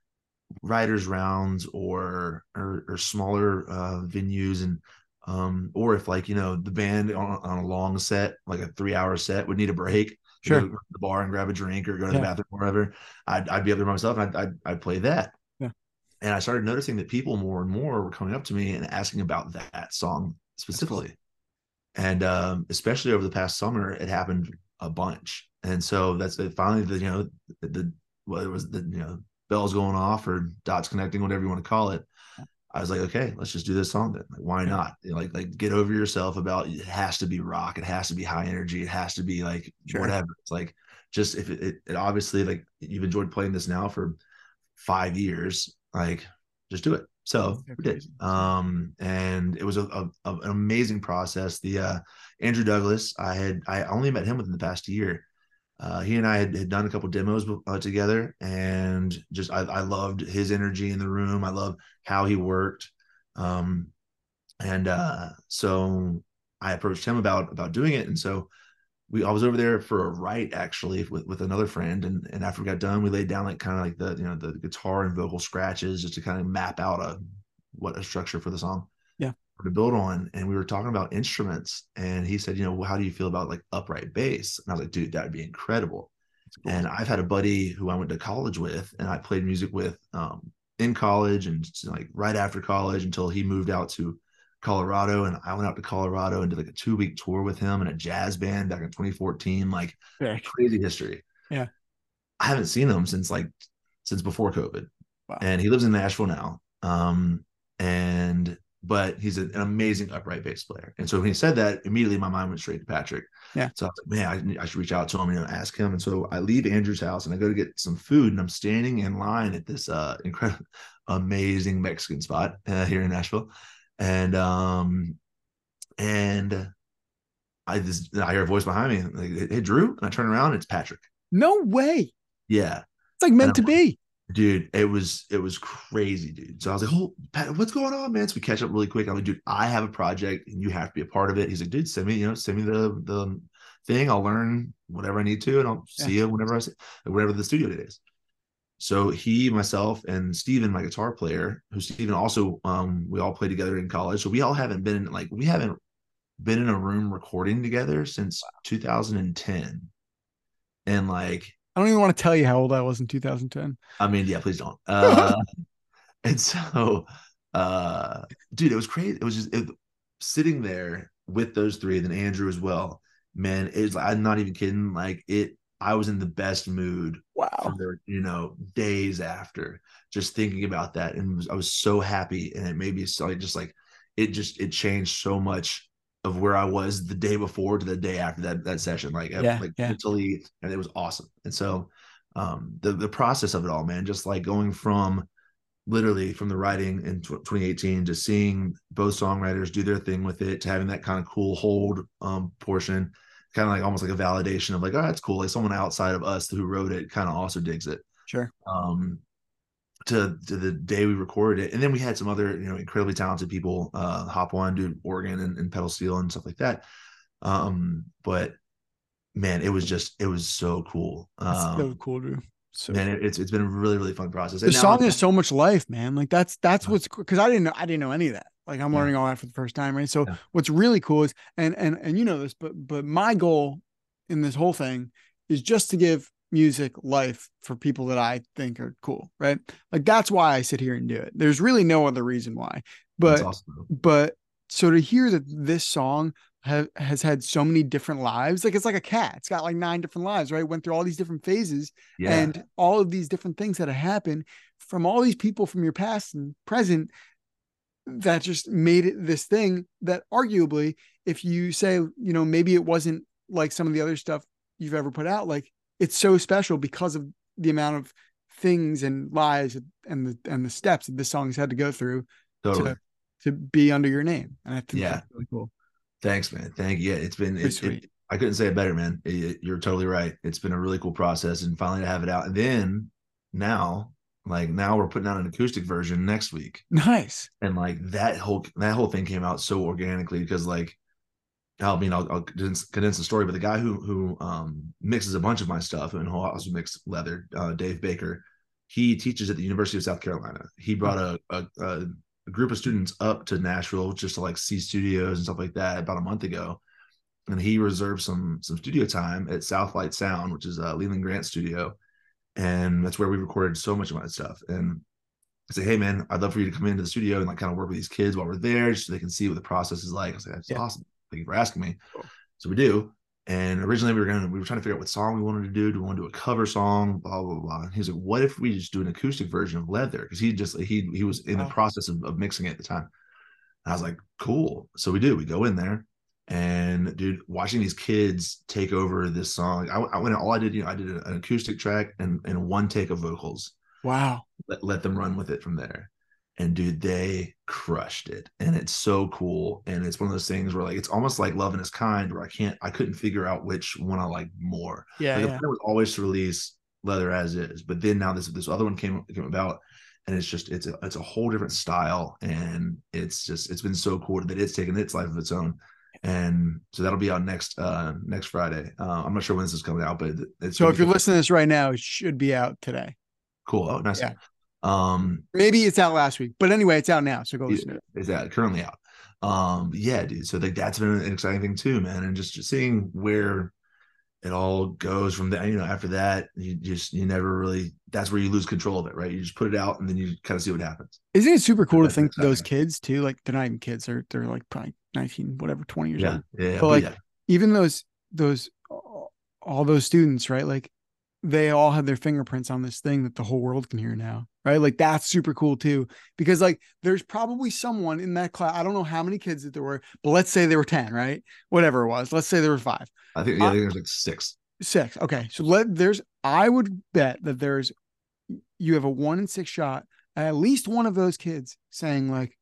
writers rounds or or, or smaller uh, venues, and um, or if like you know the band on, on a long set, like a three hour set, would need a break to go Sure. to the bar and grab a drink or go to the Yeah. bathroom or whatever, I'd I'd be up there by myself and I'd I'd, I'd play that. Yeah. And I started noticing that people more and more were coming up to me and asking about that song That's cool. specifically. And um, especially over the past summer, it happened a bunch. And so that's it. Finally, the you know the, the whether it was the you know bells going off or dots connecting, whatever you want to call it. I was like, okay, let's just do this song then. Like, why Yeah. not? You know, like, like get over yourself about it has to be rock, it has to be high energy, it has to be like Sure. whatever. It's like just if it, it, it obviously like you've enjoyed playing this now for five years, like just do it. So That's we did. crazy. Um, and it was a, a, a- an amazing process. The uh, Andrew Douglas, I had I only met him within the past year. Uh, he and I had, had done a couple demos uh, together, and just I, I loved his energy in the room. I loved how he worked, um, and uh, so I approached him about about doing it. And so we I was over there for a write actually with, with another friend, and, and after we got done, we laid down like kind of like the you know the guitar and vocal scratches just to kind of map out a what a structure for the song Yeah. to build on. And we were talking about instruments, and he said, you know, well, how do you feel about like upright bass? And I was like, dude, that would be incredible. That's cool. And I've had a buddy who I went to college with, and I played music with um, in college and like right after college until he moved out to Colorado. And I went out to Colorado and did like a two week tour with him and a jazz band back in twenty fourteen, like Sick. crazy history. Yeah. I haven't seen him since like since before COVID, Wow. and he lives in Nashville now. Um, and but he's an amazing upright bass player. And so when he said that, immediately my mind went straight to Patrick. Yeah. So I was like, man, I, I should reach out to him and you know, ask him. And so I leave Andrew's house and I go to get some food, and I'm standing in line at this uh, incredible, amazing Mexican spot uh, here in Nashville. And um, and I just I hear a voice behind me, like, hey Drew, and I turn around, and it's Patrick. No way. Yeah. It's like And meant I'm to be. dude, it was it was crazy, dude. So I was like, "Oh, Pat, what's going on, man?" So we catch up really quick. I'm like, "Dude, I have a project, and you have to be a part of it." He's like, "Dude, send me, you know, send me the the thing. I'll learn whatever I need to, and I'll Yeah. see you whenever I see, whenever the studio date is." So he, myself, and Steven, my guitar player, who Steven also, um, we all played together in college. So we all haven't been in, like we haven't been in a room recording together since two thousand ten, and like I don't even want to tell you how old I was in two thousand ten. I mean, yeah, please don't. Uh, And so, uh, dude, it was crazy. It was just it, sitting there with those three, and then Andrew as well. Man, it's like I'm not even kidding. Like it, I was in the best mood Wow. for you know days after just thinking about that, and was, I was so happy, and it made me so like, just like it just it changed so much of where I was the day before to the day after that that session, like Yeah. like Yeah. mentally, and it was awesome. And so, um, the the process of it all, man, just like going from literally from the writing in twenty eighteen to seeing both songwriters do their thing with it to having that kind of cool hold um, portion, kind of like almost like a validation of like, oh, that's cool. Like someone outside of us who wrote it kind of also digs it. Sure. Um, to, to the day we recorded it. And then we had some other, you know, incredibly talented people, uh, hop on, do organ and, and pedal steel and stuff like that. Um, but man, it was just, it was so cool. That's so Um, cool, Drew. So man, it, it's, it's been a really, really fun process. the And now song has so much life, man. Like that's that's I'm, what's because I didn't know I didn't know any of that. Like I'm yeah, learning all that for the first time, right? So yeah, what's really cool is and and and you know this, but but my goal in this whole thing is just to give music life for people that I think are cool, right? Like that's why I sit here and do it. There's really no other reason why. That's But awesome. but so to hear that this song ha- has had so many different lives, like it's like a cat. It's got like nine different lives, right? Went through all these different phases Yeah, and all of these different things that have happened from all these people from your past and present that just made it this thing that arguably, if you say, you know, maybe it wasn't like some of the other stuff you've ever put out, like it's so special because of the amount of things and lives and the and the steps that this song's had to go through totally. to to be under your name. And I think Yeah. that's really cool. Thanks, man. Thank you. Yeah, it's been Very it, it sweet. I couldn't say it better, man. It, it- you're totally right. It's been a really cool process and finally to have it out. And then now, like now we're putting out an acoustic version next week. Nice. And like that whole that whole thing came out so organically because like I mean I'll, I'll condense, condense the story, but the guy who who um mixes a bunch of my stuff and who also mixed leather, uh, Dave Baker, he teaches at the University of South Carolina. He brought a, a, a a group of students up to Nashville just to like see studios and stuff like that about a month ago. And he reserved some some studio time at Southlight Sound, which is a Leland Grant studio. And that's where we recorded so much of my stuff. And I say, hey man, I'd love for you to come into the studio and like kind of work with these kids while we're there just so they can see what the process is like. I was like, that's Yeah. awesome. Thank you for asking me. Cool. So we do. And originally we were gonna we were trying to figure out what song we wanted to do. Do we want to do a cover song? Blah blah blah. And he's like, what if we just do an acoustic version of Leather? Because he just he he was in the Wow. process of, of mixing it at the time. And I was like, cool. So we do. We go in there, and dude, watching these kids take over this song. I, I went all I did, you know, I did an acoustic track and and one take of vocals. Wow. Let, let them run with it from there. And dude, they crushed it. And it's so cool. And it's one of those things where like it's almost like Love and Is Kind, where I can't, I couldn't figure out which one I like more. Yeah. Like the Yeah. plan was always to release Leather as is, but then now this this other one came came about, and it's just it's a it's a whole different style, and it's just it's been so cool that it's taken its life of its own. And so that'll be out next uh next Friday. Uh, I'm not sure when this is coming out, but it's So if you're cool. listening to this right now, it should be out today. Cool. Oh, nice. Yeah. Um, Maybe it's out last week, but anyway, it's out now. So go listen to it. is that currently out? Um, yeah, dude. So like that's been an exciting thing too, man. And just, just seeing where it all goes from there. You know, after that, you just you never really. That's where you lose control of it, right? You just put it out, and then you kind of see what happens. Isn't it super cool to That's think those exciting. kids too? Like they're not even kids; they're they're like probably nineteen, whatever, twenty years Yeah, old. yeah, But but like yeah, even those those all those students, right? Like they all have their fingerprints on this thing that the whole world can hear now, right? Like that's super cool too, because like there's probably someone in that class. I don't know how many kids that there were, but let's say there were ten, right? Whatever it was. Let's say there were five, I think yeah, I uh, think there's like six. six. Okay, so let there's. I would bet that there's you have a one in six shot at least one of those kids saying like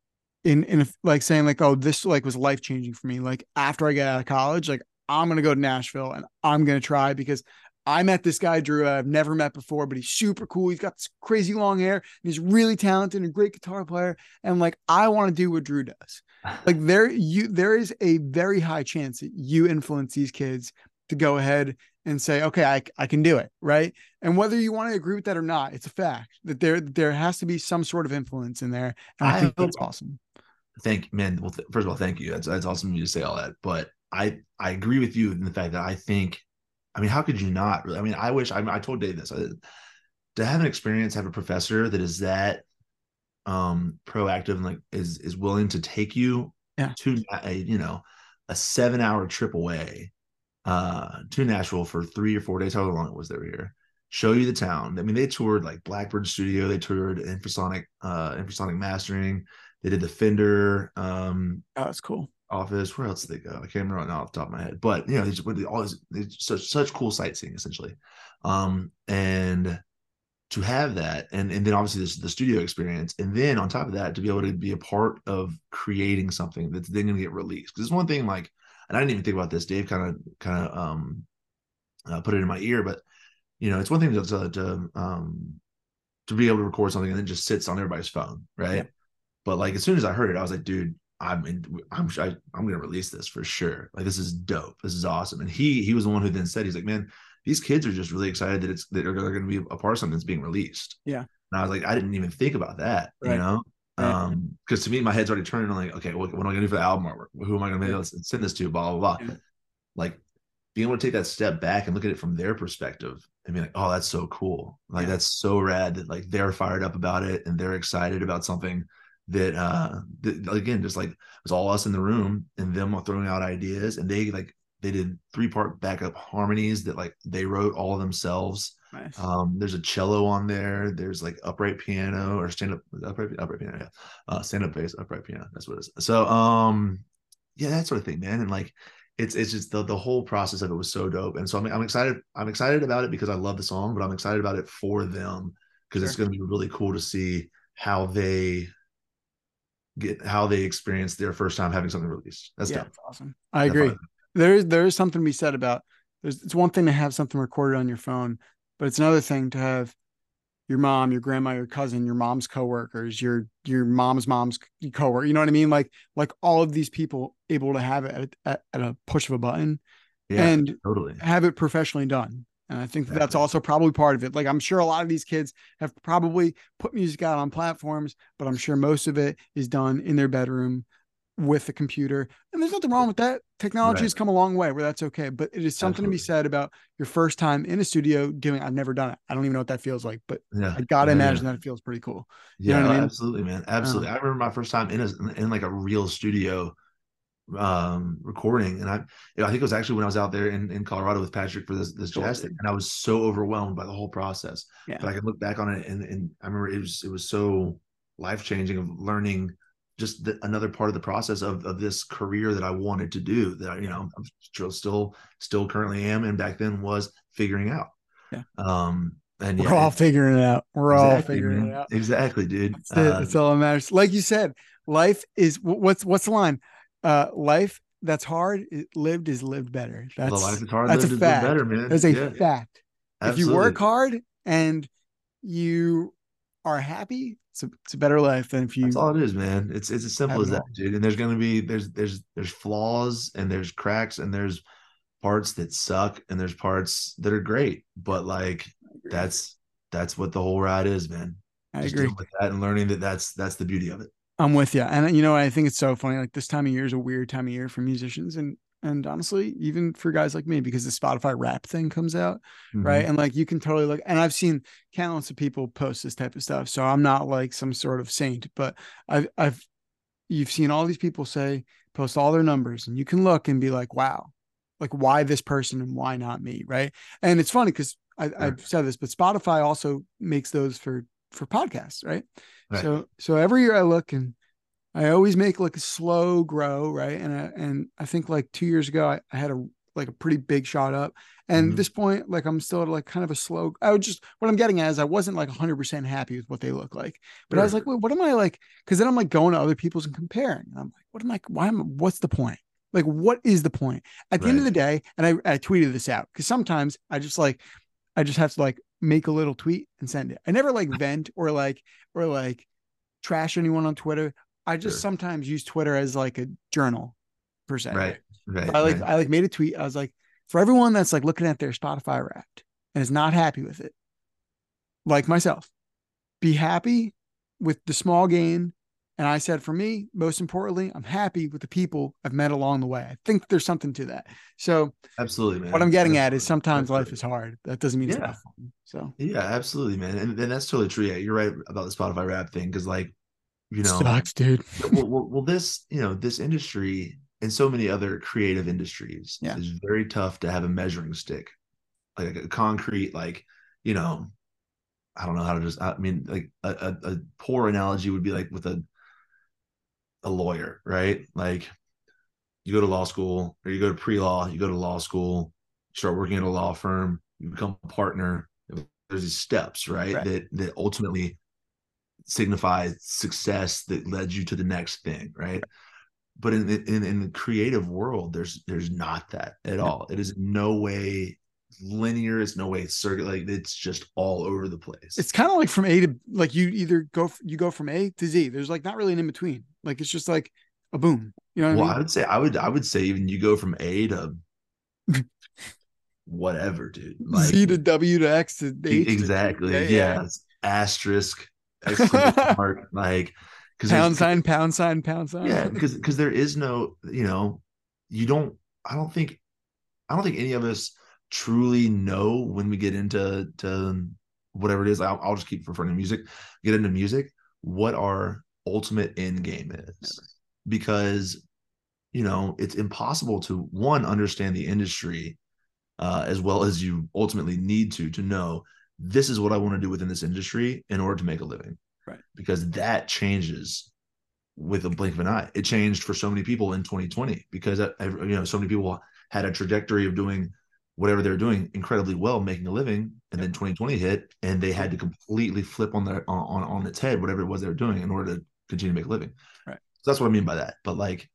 in in a, like saying like, oh, this like was life changing for me. Like after I get out of college, like I'm gonna go to Nashville and I'm gonna try because I met this guy Drew I've never met before, but he's super cool. He's got this crazy long hair and he's really talented and a great guitar player. And like I want to do what Drew does. Like there you there is a very high chance that you influence these kids to go ahead and say, okay, I, I can do it. Right. And whether you want to agree with that or not, it's a fact that there there has to be some sort of influence in there. And I I think hope. that's awesome. Thank man. Well, th- first of all, thank you. That's that's awesome of you to say all that. But I I agree with you in the fact that I think. I mean, how could you not? Really? I mean, I wish I, I told Dave this. I, to have an experience, have a professor that is that um proactive and like is is willing to take you Yeah. to a you know a seven hour trip away uh to Nashville for three or four days, however long it was they were here, show you the town. I mean, they toured like Blackbird Studio, they toured Infrasonic uh Infrasonic Mastering, they did the Fender um Oh, that's cool. office. Where else did they go? I can't remember now off the top of my head, but you know, they just went to all this, such such cool sightseeing essentially. Um, and to have that, and and then obviously this the studio experience, and then on top of that, to be able to be a part of creating something that's then going to get released. Because it's one thing, like, and I didn't even think about this. Dave kind of kind of um uh, put it in my ear, but you know, it's one thing to to, to um to be able to record something and then just sits on everybody's phone, right? Yeah. But like as soon as I heard it, I was like, dude, I'm in, I'm I, I'm gonna release this for sure. Like this is dope. This is awesome. And he he was the one who then said, he's like, man, these kids are just really excited that it's that they're going to be a part of something that's being released. Yeah. And I was like, I didn't even think about that, Right. you know. Right. Um, because to me, my head's already turning on like, okay, what, what am I gonna do for the album artwork? Who am I gonna maybe send this to? Blah blah blah. Yeah. Like being able to take that step back and look at it from their perspective and be like, oh, that's so cool. Like, Yeah. that's so rad that like they're fired up about it and they're excited about something that, uh, that, again, just like it was all us in the room and them throwing out ideas. And they like, they did three part backup harmonies that like they wrote all themselves. Nice. Um, there's a cello on there. There's like upright piano or stand up, upright, upright piano. Yeah. Uh, stand up bass, upright piano. That's what it is. So, um, yeah, that sort of thing, man. And like, it's it's just the the whole process of it was so dope. And so I'm I'm excited. I'm excited about it because I love the song, but I'm excited about it for them because Sure. it's going to be really cool to see how they get how they experience their first time having something released. That's Yeah, dope. it's awesome. I agree. There is there is something to be said about there's it's one thing to have something recorded on your phone, but it's another thing to have your mom, your grandma, your cousin, your mom's coworkers, your your mom's mom's coworker. You know what I mean? Like like all of these people able to have it at, at, at a push of a button Yeah, and totally. have it professionally done. And I think Exactly. that's also probably part of it. Like I'm sure a lot of these kids have probably put music out on platforms, but I'm sure most of it is done in their bedroom with the computer. And there's nothing wrong with that. Technology Right. has come a long way where that's okay. But it is something Absolutely. to be said about your first time in a studio doing. I've never done it. I don't even know what that feels like, but Yeah. I gotta Yeah. imagine Yeah. that it feels pretty cool. You Yeah, know what I mean? absolutely, man. Absolutely. Um, I remember my first time in a in like a real studio um recording, and I you know, I think it was actually when I was out there in, in Colorado with Patrick for this this jazz thing, and I was so overwhelmed by the whole process. yeah. But I can look back on it, and, and I remember it was it was so life changing of learning just the, another part of the process of of this career that I wanted to do that I, you know I'm still still still currently am, and back then was figuring out. Yeah. Um and We're yeah, all it, figuring it out. We're all exactly, figuring it man. out. Exactly, dude. That's it. Uh That's all that matters. Like you said, life is what's what's the line? Uh, life that's hard lived is lived better. the life That's is hard that's a lived is lived fact. better, man. That's a Yeah, fact. If you work absolutely. hard and you are happy, it's a, it's a better life than if That's you all it is, man. It's it's as simple have as it that, all. dude. And there's gonna be there's there's there's flaws and there's cracks and there's parts that suck and there's parts that are great. Yeah, But like I agree. that's that's what the whole ride is, man. I Just agree. dealing with that and learning that that's that's the beauty of it. I'm with you. And you know, I think it's so funny. Like this time of year is a weird time of year for musicians and and honestly, even for guys like me, because the Spotify rap thing comes out, right? Mm-hmm. And like you can totally look, and I've seen countless of people post this type of stuff. So I'm not like some sort of saint, but I've I've you've seen all these people say post all their numbers, and you can look and be like, wow, like why this person and why not me, right? And it's funny because Sure. I've said this, but Spotify also makes those for for podcasts, right? Right. So so every year I look and I always make like a slow grow, right? And I, and I think like two years ago I, I had a like a pretty big shot up, and at Mm-hmm. this point like I'm still at like kind of a slow. I would just what I'm getting at is I wasn't like one hundred percent happy with what they look like, but I was Sure. like, well, what am I like? Because then I'm like going to other people's and comparing, and I'm like, what am I? Why am? What's the point? Like, what is the point? At the end of Right. the day, and I, I tweeted this out because sometimes I just like I just have to like make a little tweet and send it. I never like vent or like or like trash anyone on Twitter. I just Sure. sometimes use Twitter as like a journal per se. Right. But Right. I like Right. I like made a tweet. I was like, for everyone that's like looking at their Spotify Wrapped and is not happy with it, like myself, be happy with the small gain. And I said, for me, most importantly, I'm happy with the people I've met along the way. I think there's something to that. So Absolutely, what I'm man. getting at is Absolutely. sometimes life Absolutely. is hard. That doesn't mean it's Yeah. not fun. So Yeah, absolutely, man. And, and that's totally true. Yeah, you're right about the Spotify rap thing. Cause like, you it know, sucks, dude. yeah, well, well, well, this, you know, this industry and so many other creative industries Yeah. is very tough to have a measuring stick, like a concrete, like, you know, I don't know how to just, I mean, like a, a, a poor analogy would be like with a, a lawyer, right? Like you go to law school or you go to pre-law, you go to law school, you start working at a law firm, you become a partner. There's these steps, right? Right. That, that ultimately signify success that led you to the next thing, right? But in, in in the creative world, there's there's not that at No. all. It is no way linear. It's no way circular. Like it's just all over the place. It's kind of like from A to like you either go you go from A to Z. There's like not really an in between. Like it's just like a boom. You know what Well, I I would say I would I would say even you go from A to mean? whatever, dude. Like Z to W to X to e- H to G. exactly, Yeah, yeah. yeah. It's asterisk, exclamation mark, like because there's Pound sign, pound sign, pound sign. yeah, because because there is no, you know, you don't. I don't think I don't think any of us truly know when we get into to whatever it is. I'll, I'll just keep referring to music. Get into music. What our ultimate end game is, Never. Because you know it's impossible to one understand the industry uh, as well as you ultimately need to to know this is what I want to do within this industry in order to make a living. Right. Because that changes with a blink of an eye. It changed for so many people in twenty twenty because you know so many people had a trajectory of doing whatever they're doing incredibly well, making a living, and yep. then twenty twenty hit, and they had to completely flip on their on on its head whatever it was they were doing in order to continue to make a living. Right. So that's what I mean by that. But like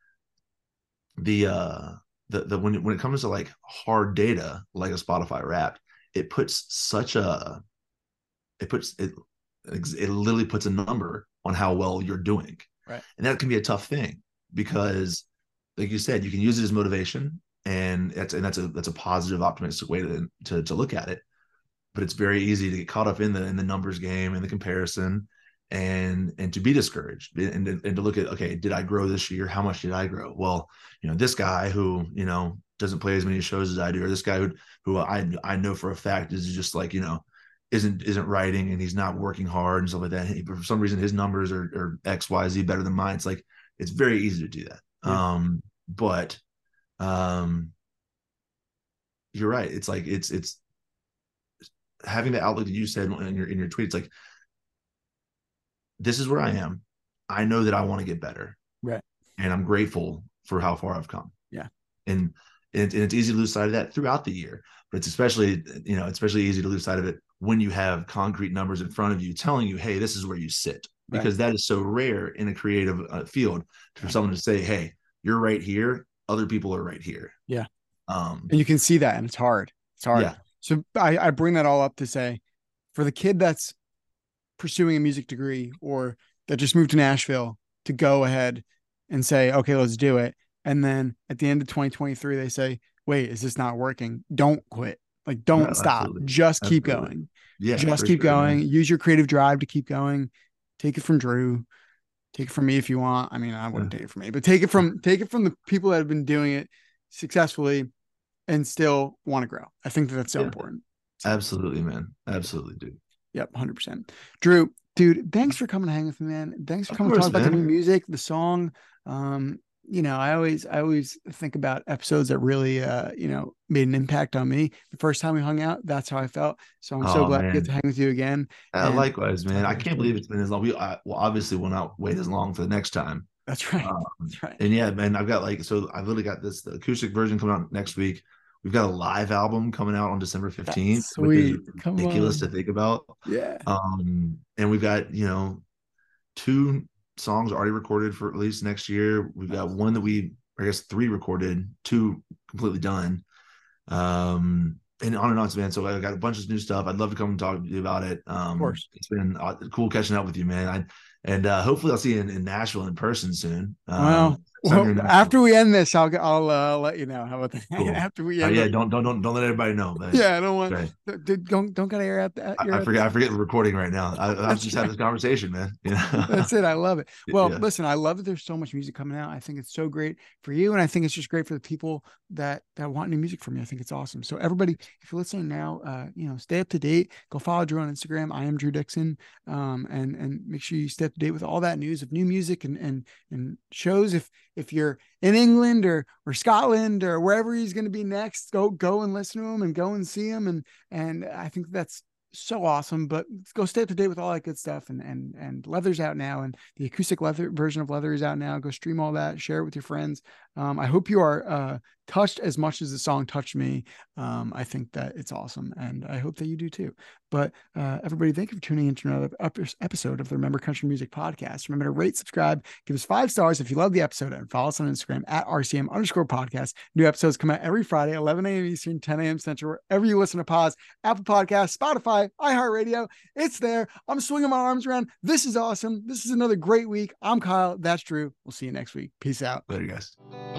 the uh the the when when it comes to like hard data like a Spotify Wrapped, it puts such a it puts it it literally puts a number on how well you're doing. Right. And that can be a tough thing because, like you said, you can use it as motivation, and that's and that's a that's a positive, optimistic way to to to look at it. But it's very easy to get caught up in the in the numbers game and the comparison, and and to be discouraged and to, and to look at, okay, did I grow this year? How much did I grow? Well, you know, this guy who you know doesn't play as many shows as I do, or this guy who who I I know for a fact is just like you know. isn't isn't writing and he's not working hard and stuff like that. He, for some reason, his numbers are, are X, Y, Z better than mine. It's like it's very easy to do that. Yeah. Um, but um, you're right. It's like it's it's having the outlook that you said in your in your tweet. It's like this is where I am. I know that I want to get better, right? And I'm grateful for how far I've come. Yeah, and and, and it's easy to lose sight of that throughout the year. But it's especially, you know, especially easy to lose sight of it when you have concrete numbers in front of you telling you, hey, this is where you sit. Because right. that is so rare in a creative uh, field for right. someone to say, hey, you're right here. Other people are right here. Yeah. Um, and you can see that, and it's hard. It's hard. Yeah. So I, I bring that all up to say, for the kid that's pursuing a music degree or that just moved to Nashville, to go ahead and say, okay, let's do it. And then at the end of twenty twenty-three, they say, wait, is this not working? Don't quit. Like, don't no, stop. Absolutely. Just keep absolutely. going. Yeah. Just keep sure, going. Man. Use your creative drive to keep going. Take it from Drew. Take it from me if you want. I mean, I wouldn't yeah. take it from me, but take it from take it from the people that have been doing it successfully and still want to grow. I think that that's so yeah. important. So, absolutely, man. Absolutely, dude. Yep, one hundred percent. Drew, dude, thanks for coming to hang with me, man. Thanks for coming to talk man. about the new music, the song. Um, you know, I always, I always think about episodes that really, uh, you know, made an impact on me. The first time we hung out, that's how I felt. So I'm oh, so glad man. to get to hang with you again. Uh, likewise, man. I can't believe it's been as long. We I, well, obviously will not wait as long for the next time. That's right. Um, that's right. And yeah, man, I've got like, so I've literally got this the acoustic version coming out next week. We've got a live album coming out on December fifteenth. That's sweet. Which is Come ridiculous on. to think about. Yeah. Um, and we've got, you know, two songs already recorded for release next year. We've got one that we, I guess, three recorded, two completely done. Um, and on and on, man. So I got a bunch of new stuff. I'd love to come and talk to you about it. Um, of course. It's been uh, cool catching up with you, man. I, and uh, hopefully I'll see you in, in Nashville in person soon. Um, well, well after we end this, I'll I'll uh, let you know. How about that? Cool. After we end, uh, yeah, it. don't don't don't don't let everybody know. But yeah, I don't want. Right. Don't don't, don't gotta air out that. I, I forget. I forget the recording right now. I, I've just right. had this conversation, man. You know? That's it. I love it. Well, yeah. listen, I love that there's so much music coming out. I think it's so great for you, and I think it's just great for the people that that want new music from you. I think it's awesome. So everybody, if you're listening now, uh, you know, stay up to date. Go follow Drew on Instagram. I am Drew Dixon, um, and and make sure you stay up to date with all that news of new music and and and shows. If if you're in England or or Scotland or wherever he's going to be next, go go and listen to him and go and see him. And and I think that's so awesome. But go stay up to date with all that good stuff. And and and Leather's out now, and the acoustic Leather version of Leather is out now. Go stream all that, share it with your friends. Um, I hope you are uh, touched as much as the song touched me. Um, I think that it's awesome, and I hope that you do too. But uh, everybody, thank you for tuning into another episode of the Remember Country Music Podcast. Remember to rate, subscribe, give us five stars if you love the episode, and follow us on Instagram at R C M underscore podcast. New episodes come out every Friday, eleven a.m. Eastern, ten a.m. Central, wherever you listen to pods, Apple Podcasts, Spotify, iHeartRadio. It's there. I'm swinging my arms around. This is awesome. This is another great week. I'm Kyle. That's Drew. We'll see you next week. Peace out. Later, guys.